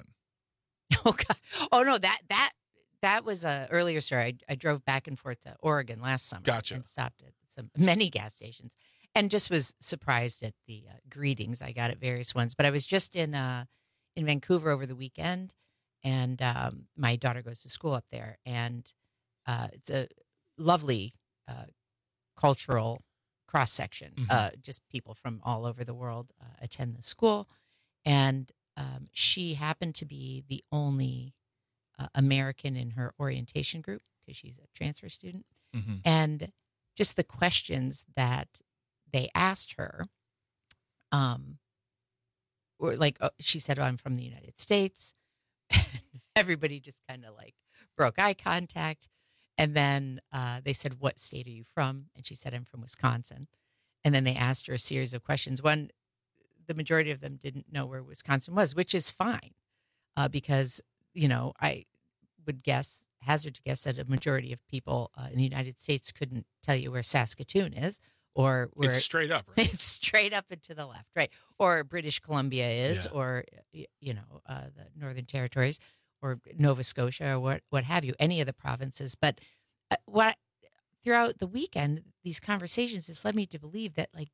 Oh God! Oh no, that that that was a earlier story. I, I drove back and forth to Oregon last summer.
Gotcha.
And stopped at some many gas stations, and just was surprised at the uh, greetings I got at various ones. But I was just in uh in Vancouver over the weekend, and um, my daughter goes to school up there, and uh, it's a lovely uh, cultural cross section.
Mhm.
Uh, just people from all over the world uh, attend the school, and um, she happened to be the only uh, American in her orientation group because she's a transfer student.
Mhm.
And just the questions that they asked her, um, were like, oh, she said, oh, I'm from the United States. Everybody just kind of like broke eye contact. And then uh, they said, what state are you from? And she said, I'm from Wisconsin. And then they asked her a series of questions. One, the majority of them didn't know where Wisconsin was, which is fine uh, because, you know, I would guess, hazard to guess that a majority of people uh, in the United States couldn't tell you where Saskatoon is or where
It's straight up, right?
it's straight up and to the left, right? Or British Columbia is,
Yeah.
or, y- you know, uh, the Northern Territories or Nova Scotia or what, what have you, any of the provinces. But uh, what throughout the weekend, these conversations just led me to believe that, like,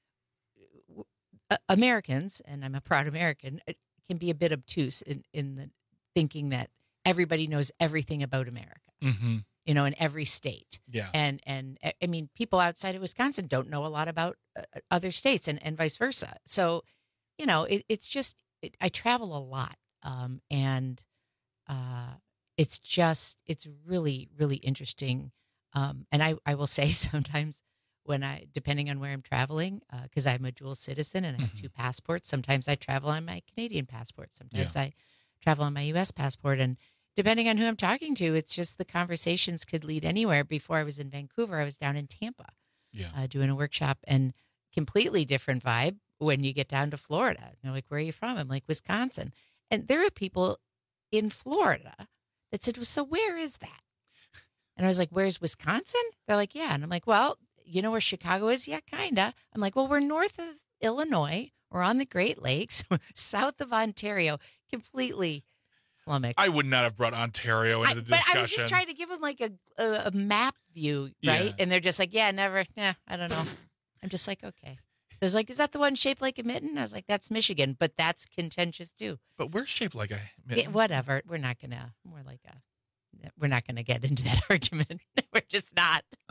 w- uh, Americans, and I'm a proud American, uh, can be a bit obtuse in, in the thinking that everybody knows everything about America,
Mm-hmm.
you know, in every state.
Yeah.
And, and uh, I mean, people outside of Wisconsin don't know a lot about uh, other states and, and vice versa. So, you know, it, it's just, it, I travel a lot. Um, and uh, it's just, it's really, really interesting. Um, and I, I will say sometimes when I, depending on where I'm traveling, because I'm a dual citizen and I have
Mhm.
two passports, sometimes I travel on my Canadian passport. Sometimes
Yeah.
I travel on my U S passport. And depending on who I'm talking to, it's just the conversations could lead anywhere. Before I was in Vancouver, I was down in Tampa
Yeah.
uh, doing a workshop, and completely different vibe when you get down to Florida. They're like, where are you from? I'm like, Wisconsin. And there are people in Florida that said, well, so where is that? And I was like, where's Wisconsin? They're like, yeah. And I'm like, well, you know where Chicago is? Yeah, kind of. I'm like, well, we're north of Illinois. We're on the Great Lakes. We're south of Ontario. Completely flummoxed.
I would not have brought Ontario into
I-
the
but
discussion.
I was just trying to give them like a, a, a map view, right?
Yeah.
And they're just like, yeah, never. Nah, I don't know. I'm just like, okay. There's like, is that the one shaped like a mitten? I was like, that's Michigan, but that's contentious too.
But we're shaped like a
Yeah, whatever. We're not gonna. We're like a. We're not gonna get into that argument. We're just not.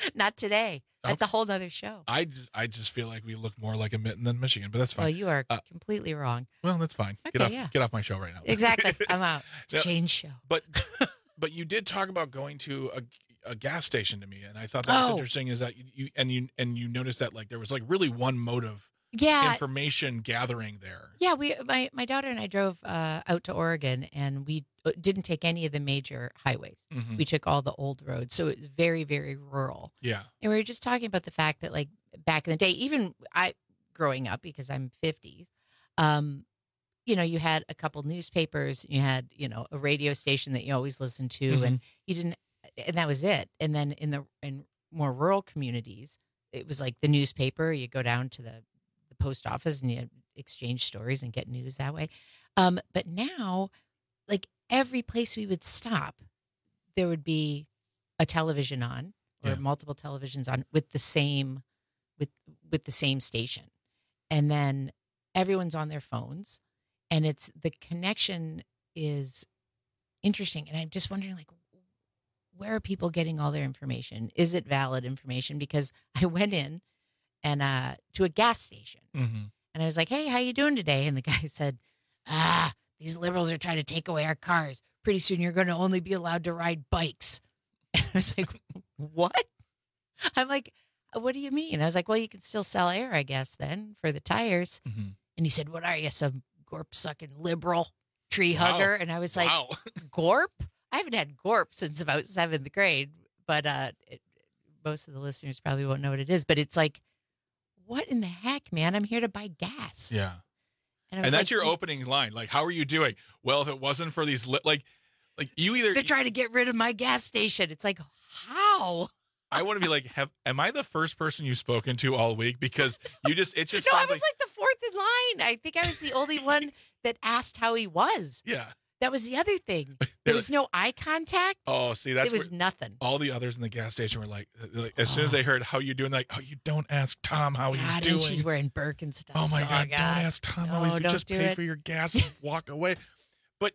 Not today. That's
Okay.
a whole nother show.
I just, I just feel like we look more like a mitten than Michigan, but that's fine.
Well, you are
Uh,
completely wrong.
well, that's fine.
Okay,
get off,
yeah.
get off my show right now.
Exactly. I'm out. It's
Yeah.
Jane's show.
But but you did talk about going to a, a gas station to me, and I thought that was
Oh.
interesting. Is that you, you and you and you noticed that like there was like really one mode of
Yeah.
information gathering there.
Yeah, we my my daughter and I drove uh, out to Oregon, and we uh, didn't take any of the major highways.
Mhm.
We took all the old roads, so it was very very rural.
Yeah.
And we were just talking about the fact that like back in the day, even I growing up because I'm fifties, um, you know, you had a couple newspapers, you had you know a radio station that you always listened to,
Mhm.
and you didn't, and that was it. And then in the in more rural communities, it was like the newspaper. You go down to the the post office and you exchange stories and get news that way. Um, but now, like every place we would stop, there would be a television on or
Yeah.
multiple televisions on with the same with with the same station. And then everyone's on their phones, and it's the connection is interesting. And I'm just wondering, like, where are people getting all their information? Is it valid information? Because I went in and uh, to a gas station,
Mm-hmm.
and I was like, "Hey, how you doing today?" And the guy said, "Ah, these liberals are trying to take away our cars. Pretty soon, you're going to only be allowed to ride bikes." And I was like, "What?" I'm like, "What do you mean?" I was like, "Well, you can still sell air, I guess, then for the tires."
Mm-hmm.
And he said, "What are you, some gorp sucking liberal tree
Wow.
hugger?" And I was like,
Wow.
"Gorp? I haven't had gorp since about seventh grade." But uh, it, most of the listeners probably won't know what it is. But it's like, what in the heck, man? I'm here to buy gas.
Yeah.
And, I
And
was
that's
like,
your
"You-
opening line. Like, how are you doing? Well, if it wasn't for these, li- like, like you either.
They're trying to get rid of my gas station. It's like, how?
I want to be like, have am I the first person you've spoken to all week? Because you just, it just
No, I
sounds
was
like,
like the fourth in line. I think I was the only one that asked how he was.
yeah.
That was the other thing. There
They're
was no eye contact.
Oh, see, that's
It was
where
nothing.
all the others in the gas station were like, like as soon as they heard how you doing, like, oh, you don't ask Tom how he's
God,
doing.
and she's wearing Birkenstocks.
Oh my God, don't ask Tom how he's
No,
doing.
don't
Just
do
pay
it.
for your gas and walk away. But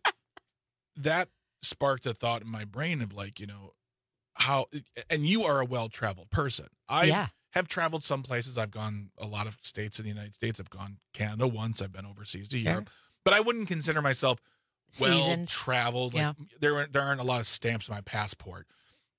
that sparked a thought in my brain of like, you know, how, and you are a well-traveled person. I
Yeah.
have traveled some places. I've gone a lot of states in the United States. I've gone Canada once. I've been overseas to
Sure.
Europe. But I wouldn't consider myself
Seasoned.
well-traveled. Like,
Yeah.
there, aren't, there aren't a lot of stamps on my passport.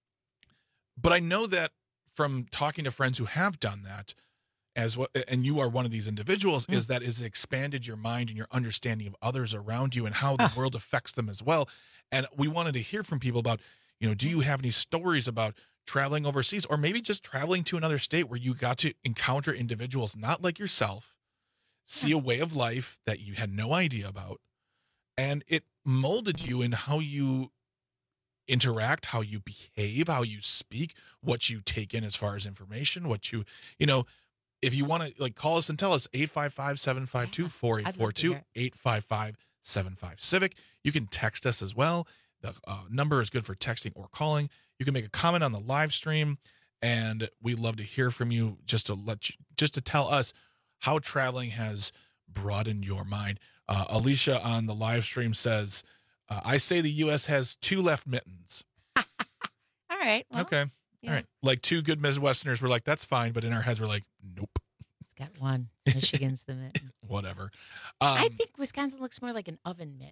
But I know that from talking to friends who have done that, as well, and you are one of these individuals,
Mm.
is that has expanded your mind and your understanding of others around you and how the
Ah.
world affects them as well. And we wanted to hear from people about, you know, do you have any stories about traveling overseas, or maybe just traveling to another state where you got to encounter individuals not like yourself, see a way of life that you had no idea about, and it molded you in how you interact, how you behave, how you speak, what you take in as far as information, what you, you know, if you want to like call us and tell us, eight five five, seven five two, four eight four two, eight five five, seven five Civic. You can text us as well. The uh, number is good for texting or calling. You can make a comment on the live stream, and we'd love to hear from you just to let you, just to tell us how traveling has broadened your mind. Uh, Alicia on the live stream says, uh, I say the U S has two left mittens.
All right. Well,
Okay.
yeah.
All right. Like two good Midwesterners were like, that's fine. But in our heads, we're like, nope,
It's got one. It's Michigan's the mitten.
whatever. Um,
I think Wisconsin looks more like an oven mitt.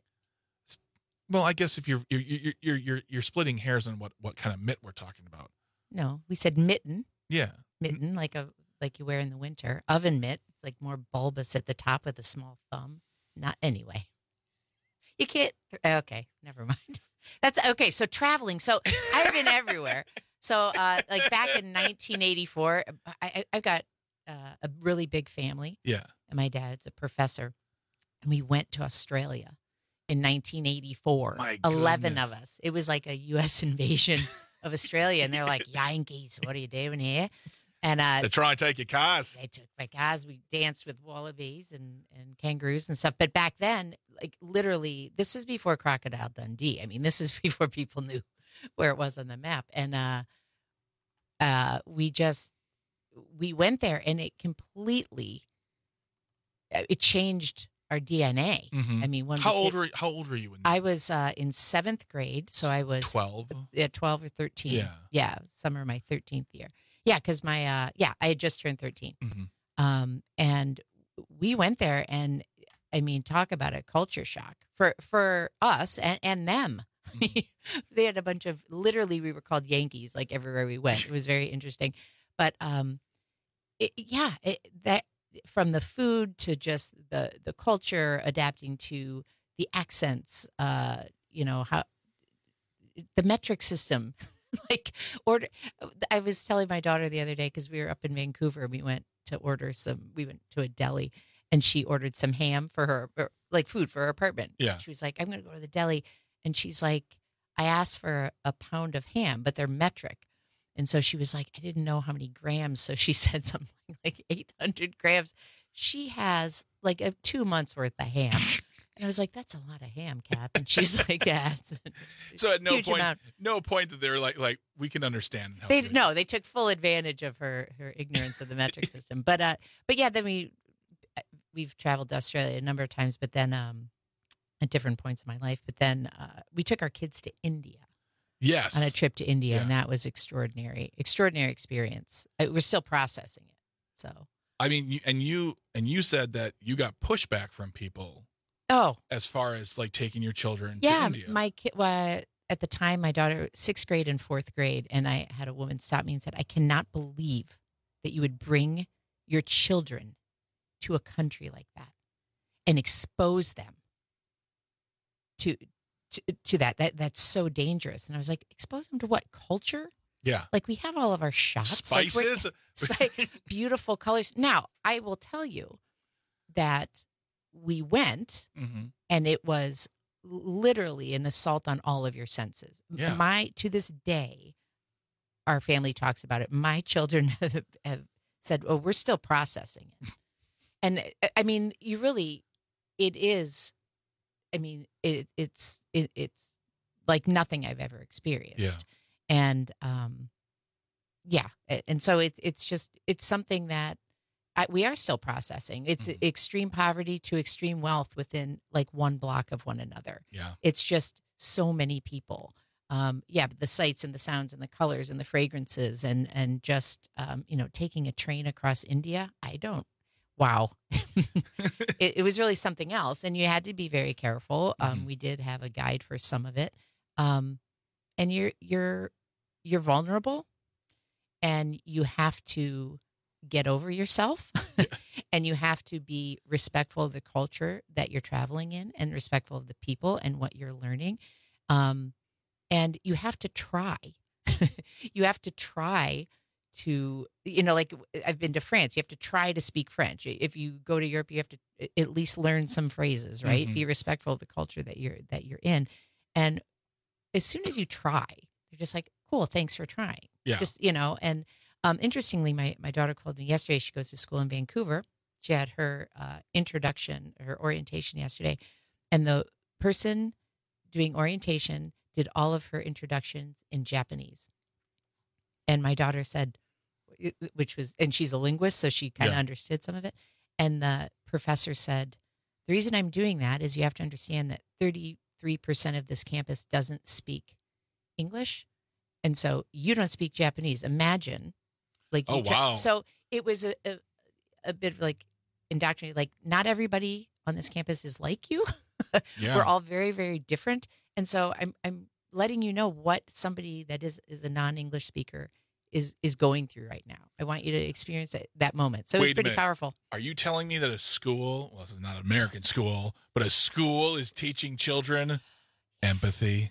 well, I guess if you're, you're, you're, you're, you're, you're splitting hairs on what, what kind of mitt we're talking about.
No, we said mitten.
Yeah.
Mitten, like a like you wear in the winter. Oven mitt. It's like more bulbous at the top with a small thumb. Not anyway. You can't. Okay, never mind. That's okay. So traveling. So I've been everywhere. So uh, like back in nineteen eighty-four, I, I I've got uh, a really big family.
Yeah.
And my dad's a professor, and we went to Australia in nineteen eighty-four.
My
Eleven of
goodness.
us. It was like a U S invasion of Australia, and they're like, Yankees, what are you doing here? And uh,
They're trying to take your cars.
they took my cars. We danced with wallabies and, and kangaroos and stuff. But back then, like literally, this is before Crocodile Dundee. I mean, this is before people knew where it was on the map. And uh, uh, we just, we went there, and it completely, it changed our D N A.
Mhm.
I mean, when
How
we-
old were How old were you? When
I was uh, in seventh grade, so I was
twelve.
Yeah, twelve or thirteen.
Yeah.
yeah, summer of my thirteenth year, Yeah, because my uh, yeah, I had just turned thirteen,
Mm-hmm.
um, and we went there, and I mean, talk about a culture shock for for us and and them. Mm-hmm. They had a bunch of literally we were called Yankees like everywhere we went. It was very interesting, but um, it, yeah, it, that from the food to just the the culture, adapting to the accents, uh, you know how the metric system. Like order, I was telling my daughter the other day because we were up in Vancouver. We went to order some. We went to a deli, and she ordered some ham for her, or like food for her apartment.
Yeah.
She was like, "I'm going to go to the deli," and she's like, "I asked for a pound of ham, but they're metric," and so she was like, "I didn't know how many grams," so she said something like eight hundred grams. She has like a two months worth of ham. And I was like, "That's a lot of ham, Kath." And she's like, "Yeah." It's a
So at no
huge
point,
amount.
no point that they were like, like we can understand. and help
They
you.
no, they took full advantage of her her ignorance of the metric system. But uh, but yeah, then we we've traveled to Australia a number of times, but then um, at different points in my life. But then uh, we took our kids to India.
Yes.
On a trip to India,
Yeah.
and that was extraordinary, extraordinary experience. Uh, We're still processing it. So
I mean, you, and you and you said that you got pushback from people.
Oh.
As far as like taking your children
yeah,
to India.
my kid. Well, at the time, my daughter sixth grade and fourth grade, and I had a woman stop me and said, "I cannot believe that you would bring your children to a country like that and expose them to to, to that. That that's so dangerous." And I was like, "Expose them to what? Culture?
Yeah.
Like we have all of our shots, like we're-
Spices?
spi- beautiful colors." Now, I will tell you that we went,
Mhm.
and it was literally an assault on all of your senses.
Yeah.
My to this day, our family talks about it. My children have, have said, "Oh, we're still processing it." And uh, I mean, you really, it is. I mean, it, it's it, it's like nothing I've ever experienced.
Yeah.
And um, yeah, a- and so it's it's just it's something that I, we are still processing. It's
Mm-hmm.
extreme poverty to extreme wealth within like one block of one another.
Yeah.
It's just so many people. Um, yeah, but the sights and the sounds and the colors and the fragrances and and just um, you know taking a train across India. I don't. Wow, it, it was really something else, and you had to be very careful. Um,
Mm-hmm.
We did have a guide for some of it, um, and you're you're you're vulnerable, and you have to get over yourself and you have to be respectful of the culture that you're traveling in and respectful of the people and what you're learning. Um, and you have to try. You have to try to, you know, like I've been to France. You have to try to speak French. If you go to Europe, you have to at least learn some phrases, right?
Mhm.
Be respectful of the culture that you're that you're in. And as soon as you try, they're just like, "Cool, thanks for trying."
Yeah.
Just, you know, and um, interestingly, my, my daughter called me yesterday. She goes to school in Vancouver. She had her uh, introduction, her orientation yesterday. And the person doing orientation did all of her introductions in Japanese. And my daughter said, which was, and she's a linguist, so she kind of
Yeah.
understood some of it. And the professor said, "The reason I'm doing that is you have to understand that thirty-three percent of this campus doesn't speak English. And so you don't speak Japanese. Imagine. Like,
Oh,
you try-
wow.
So it was a, a, a bit of like indoctrinated, like not everybody on this campus is like you.
Yeah.
We're all very, very different. And so I'm, I'm letting you know what somebody that is, is a non-English speaker is, is going through right now. I want you to experience it, that moment. So
Wait
it's
a
pretty
minute.
powerful.
Are you telling me that a school, well, this is not an American school, but a school is teaching children empathy?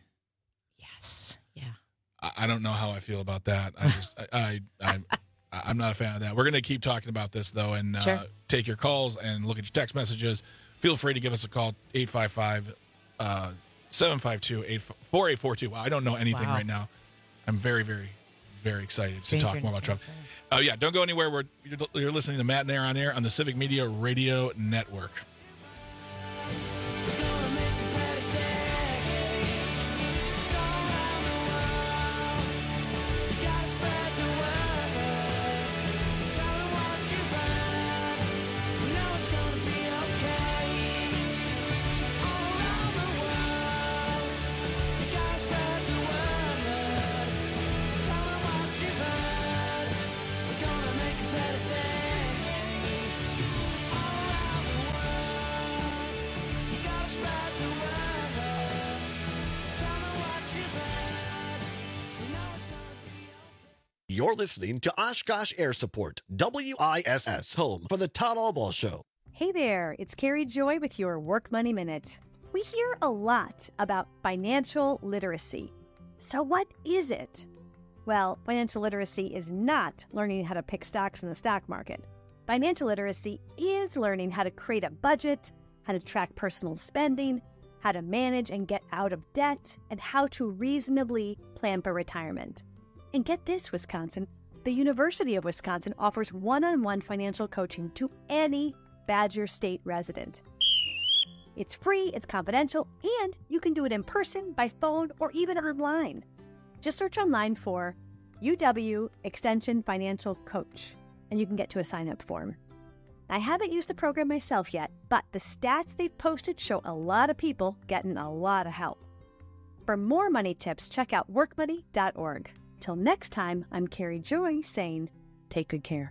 Yes. Yeah.
I, I don't know how I feel about that. I just, I, I, I, I'm not a fan of that. We're going to keep talking about this, though, and uh,
Sure.
take your calls and look at your text messages. Feel free to give us a call, eight five five, seven five two, four eight four two. Wow, I don't know anything
Wow.
right now. I'm very, very, very excited
Stranger
to talk
in
more
a
about Trump.
Strange
Oh, yeah, don't go anywhere. We're, you're, you're listening to Matt and Air on Air on the Civic Media Radio Network.
You're listening to Oshkosh Air Support, W I S S, home for the Todd Albaugh Show.
Hey there, it's Carrie Joy with your Work Money Minute. We hear a lot about financial literacy. So what is it? Well, financial literacy is not learning how to pick stocks in the stock market. Financial literacy is learning how to create a budget, how to track personal spending, how to manage and get out of debt, and how to reasonably plan for retirement. And get this, Wisconsin, the University of Wisconsin offers one-on-one financial coaching to any Badger State resident. It's free, it's confidential, and you can do it in person, by phone, or even online. Just search online for U W Extension Financial Coach, and you can get to a sign-up form. I haven't used the program myself yet, but the stats they've posted show a lot of people getting a lot of help. For more money tips, check out work money dot org. Till next time, I'm Carrie Joy saying, take good care.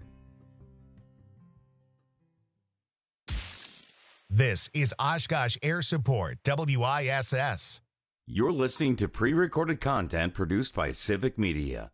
This is Oshkosh Air Support, W I S S.
You're listening to pre-recorded content produced by Civic Media.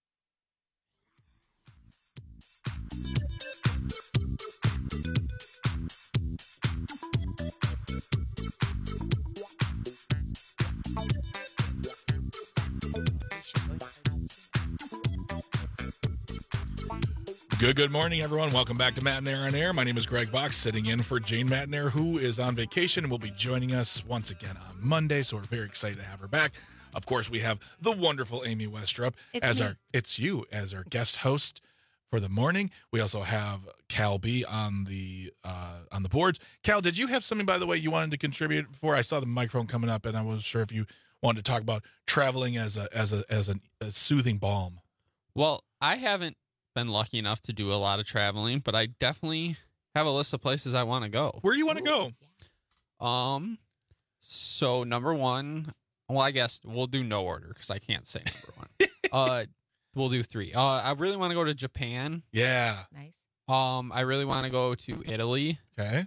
Good, good morning, everyone. Welcome back to Matt and Air on Air. My name is Greg Box, sitting in for Jane Matnair, who is on vacation and will be joining us once again on Monday, so we're very excited to have her back. Of course, we have the wonderful Amy Westrup
It's
as
me.
our it's you as our guest host for the morning. We also have Cal B on the uh, on the boards. Cal, did you have something, by the way, you wanted to contribute before? I saw the microphone coming up, and I wasn't sure if you wanted to talk about traveling as a as a as a, a soothing balm.
Well, I haven't been lucky enough to do a lot of traveling, but I definitely have a list of places I want to go.
Where do you want to go?
Um, so number one, well, I guess we'll do no order because I can't say number one. uh, we'll do three. Uh, I really want to go to Japan.
Yeah.
Nice.
Um, I really want to go to Italy.
Okay.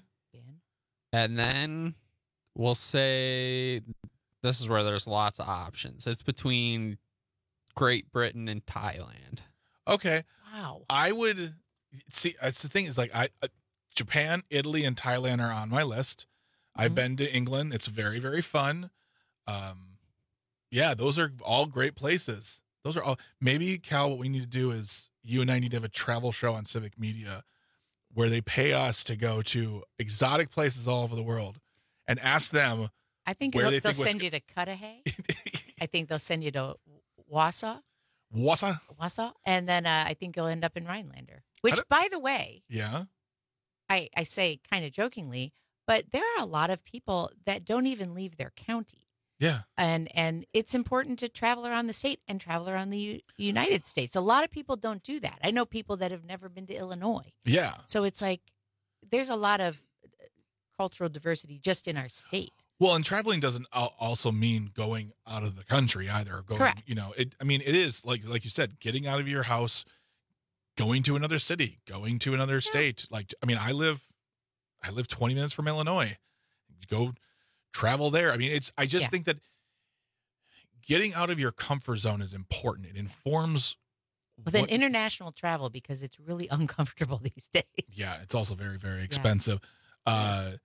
And then we'll say this is where there's lots of options. It's between Great Britain and Thailand.
Okay.
Wow.
I would see. That's the thing is like I, uh, Japan, Italy, and Thailand are on my list. I've
Mm-hmm.
been to England. It's very, very fun. Um, yeah, those are all great places. Those are all. Maybe Cal, what we need to do is you and I need to have a travel show on Civic Media where they pay us to go to exotic places all over the world and ask them.
I think
where
they'll,
they
they'll
think
send you to Cudahy. I think they'll send you to Wausau.
Wausau?
Wausau. And then uh, I think you'll end up in Rhinelander, which, by the way,
Yeah.
I, I say kind of jokingly, but there are a lot of people that don't even leave their county.
Yeah.
And and it's important to travel around the state and travel around the U- United States. A lot of people don't do that. I know people that have never been to Illinois.
Yeah.
So it's like there's a lot of uh, cultural diversity just in our state.
Well, and traveling doesn't al- also mean going out of the country either. Or going,
Correct.
You know, it. I mean, it is like like you said, getting out of your house, going to another city, going to another state. Like, I mean, I live, I live twenty minutes from Illinois. Go travel there. I mean, it's. I just
Yeah.
think that getting out of your comfort zone is important. It informs.
With an
what-
international travel because it's really uncomfortable these days.
Yeah, it's also very, very expensive. Uh,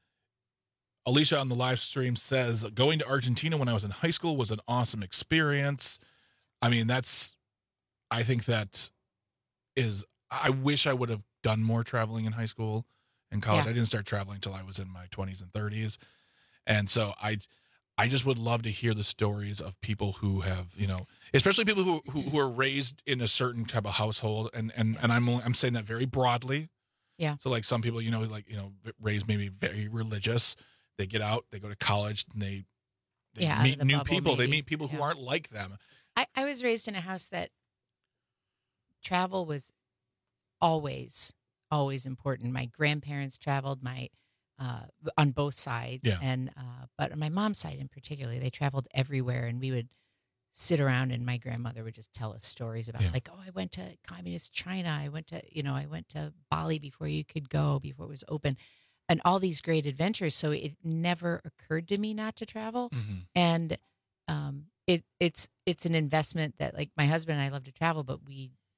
Alicia on the live stream says, going to Argentina when I was in high school was an awesome experience. I mean, that's, I think that is, I wish I would have done more traveling in high school and college.
Yeah.
I didn't start traveling until I was in my twenties and thirties. And so I, I just would love to hear the stories of people who have, you know, especially people who, who, who are raised in a certain type of household. And, and, and I'm, I'm saying that very broadly.
Yeah.
So like some people, you know, like, you know, raised maybe very religious. They get out, they go to college, and they, they
Yeah, out of
meet
the
new
bubble,
people. They
maybe.
meet people who aren't like them.
I, I was raised in a house that travel was always, always important. My grandparents traveled, my uh, on both sides,
Yeah.
and uh, but on my mom's side in particular, they traveled everywhere, and we would sit around, and my grandmother would just tell us stories about,
Yeah.
like, oh, I went to communist China, I went to, you know, I went to Bali before you could go, before it was open, and all these great adventures. So it never occurred to me not to travel,
Mm-hmm.
and um, it it's it's an investment that, like, my husband and I love to travel, but we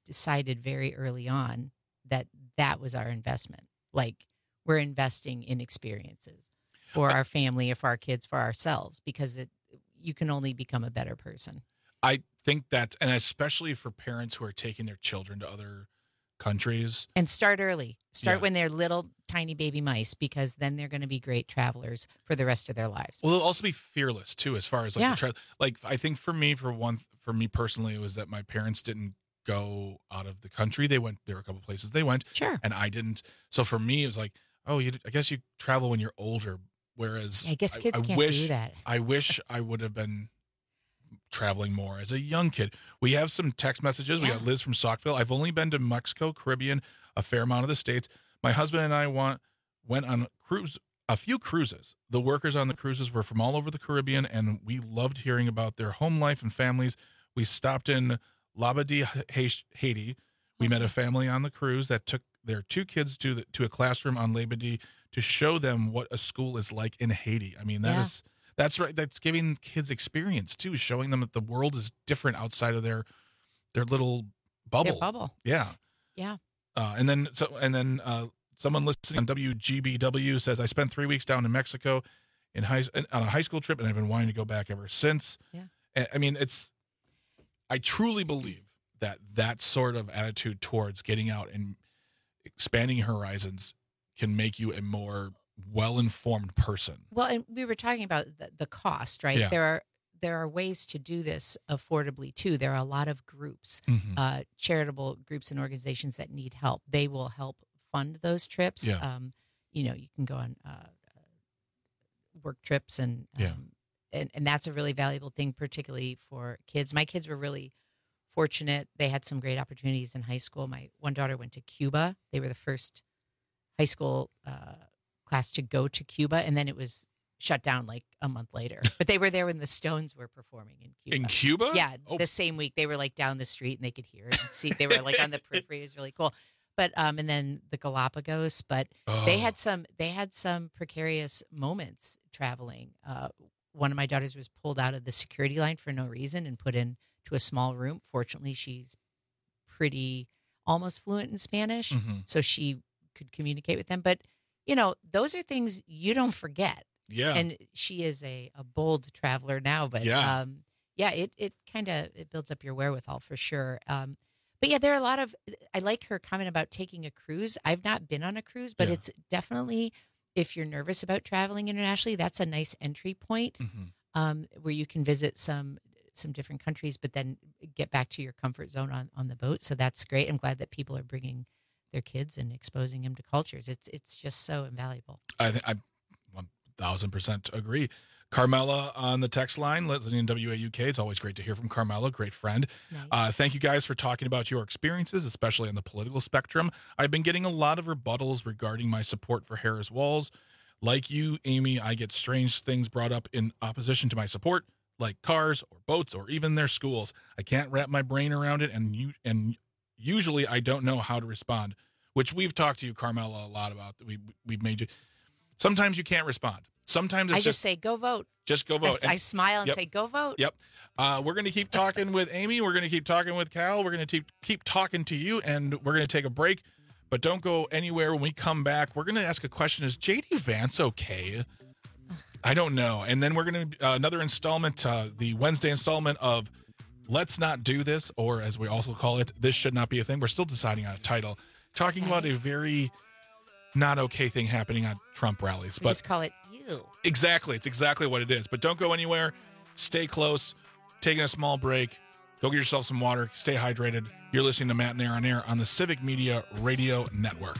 decided very early on that that was our investment. Like, we're investing in experiences for our family, for our kids, for ourselves, because it, you can only become a better person.
I think that, and especially for parents who are taking their children to other countries.
And start early. Start
Yeah.
when they're little tiny baby mice, because then they're going to be great travelers for the rest of their lives.
Well, they'll also be fearless too, as far as like
Yeah.
the tra- like I think for me, for one, for me personally, it was that my parents didn't go out of the country. They went. There were a couple places they went,
sure,
and I didn't. So for me, it was like, oh, you, I guess you travel when you're older. Whereas
I guess kids
I, I
can't
wish,
do that.
I wish I would have been traveling more as a young kid. We have some text messages. We
Yeah.
got Liz from Saukville. I've only been to Mexico, Caribbean, a fair amount of the States. My husband and I want, went on cruise, a few cruises. The workers on the cruises were from all over the Caribbean, and we loved hearing about their home life and families. We stopped in Labadee, Haiti. We met a family on the cruise that took their two kids to the, to a classroom on Labadee to show them what a school is like in Haiti. I mean, that
Yeah.
is that's right. That's giving kids experience too, showing them that the world is different outside of their their little bubble.
Their bubble.
Yeah.
Yeah.
Uh, and then so and then uh, someone listening on W G B W says, I spent three weeks down in Mexico in high on a high school trip, and I've been wanting to go back ever since.
Yeah.
And, I mean, it's I truly believe that that sort of attitude towards getting out and expanding horizons can make you a more well-informed person.
Well, and we were talking about the, the cost, right?
Yeah.
There are there are ways to do this affordably too. There are a lot of groups,
Mhm.
uh, charitable groups and organizations that need help. They will help fund those trips.
Yeah.
Um, you know, you can go on uh, work trips, and um,
Yeah.
and and that's a really valuable thing, particularly for kids. My kids were really fortunate. They had some great opportunities in high school. My one daughter went to Cuba. They were the first high school uh, class to go to Cuba, and then it was shut down like a month later. But they were there when the Stones were performing in Cuba.
In Cuba?
Yeah,
Oh.
the same week. They were like down the street, and they could hear it and see. They were like on the periphery. It was really cool. But um, and then the Galapagos. But they
Oh.
had some. They had some precarious moments traveling. Uh, one of my daughters was pulled out of the security line for no reason and put in to a small room. Fortunately, she's pretty almost fluent in Spanish,
Mhm.
so she could communicate with them. But you know, those are things you don't forget.
Yeah.
And she is a, a bold traveler now, but
Yeah.
um, yeah, it, it kind of, it builds up your wherewithal for sure. Um, but yeah, there are a lot of, I like her comment about taking a cruise. I've not been on a cruise, but
Yeah.
it's definitely, if you're nervous about traveling internationally, that's a nice entry point,
Mhm.
um, where you can visit some, some different countries, but then get back to your comfort zone on, on the boat. So that's great. I'm glad that people are bringing their kids and exposing them to cultures. It's, it's just so invaluable.
I think I one thousand percent agree. Carmela on the text line, listening to W A U K. It's always great to hear from Carmela, great friend.
Nice.
Uh, thank you guys for talking about your experiences, especially on the political spectrum. I've been getting a lot of rebuttals regarding my support for Harris Walls. Like you, Amy, I get strange things brought up in opposition to my support, like cars or boats or even their schools. I can't wrap my brain around it, and you and usually I don't know how to respond, which we've talked to you, Carmela, a lot about. We we've made you. Sometimes you can't respond. Sometimes it's
I
just,
just say, go vote.
just go vote.
I, I smile and
Yep.
say, go vote.
Yep. Uh, we're going to keep talking with Amy. We're going to keep talking with Cal. We're going to keep keep talking to you, and we're going to take a break. But don't go anywhere. When we come back, we're going to ask a question: is J D Vance okay? I don't know. And then we're going to uh, another installment, uh, the Wednesday installment of Let's Not Do This, or as we also call it, This Should Not Be a Thing. We're still deciding on a title. Talking about a very not okay thing happening on Trump rallies.
We
But
just call it you.
exactly, it's exactly what it is. But don't go anywhere. Stay close. Taking a small break. Go get yourself some water. Stay hydrated. You're listening to Matt and Air on Air on the Civic Media Radio Network.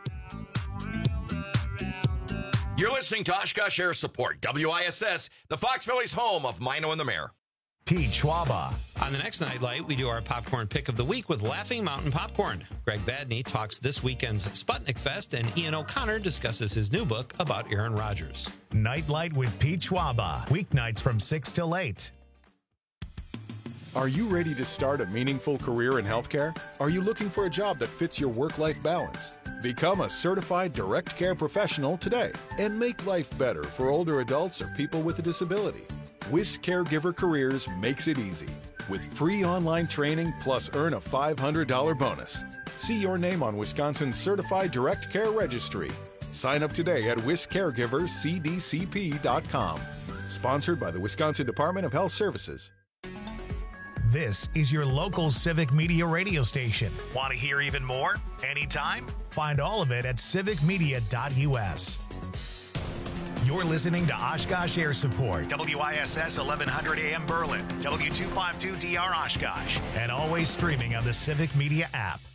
You're listening to Oshkosh Air Support, W I S S, the Fox Valley's home of Mino and the Mayor.
Pete Schwaba.
On the next Nightlight, we do our popcorn pick of the week with Laughing Mountain Popcorn. Greg Vadney talks this weekend's Sputnik Fest, and Ian O'Connor discusses his new book about Aaron Rodgers.
Nightlight with Pete Schwaba. Weeknights from six till eight.
Are you ready to start a meaningful career in healthcare? Are you looking for a job that fits your work-life balance? Become a certified direct care professional today and make life better for older adults or people with a disability. WIS Caregiver Careers makes it easy with free online training plus earn a five hundred dollars bonus. See your name on Wisconsin's Certified Direct Care Registry. Sign up today at wis caregivers c d c p dot com. Sponsored by the Wisconsin Department of Health Services.
This is your local Civic Media radio station. Want to hear even more? Anytime? Find all of it at civic media dot u s. You're listening to Oshkosh Air Support, W I S S eleven hundred A M Berlin, W two fifty-two D R Oshkosh, and always streaming on the Civic Media app.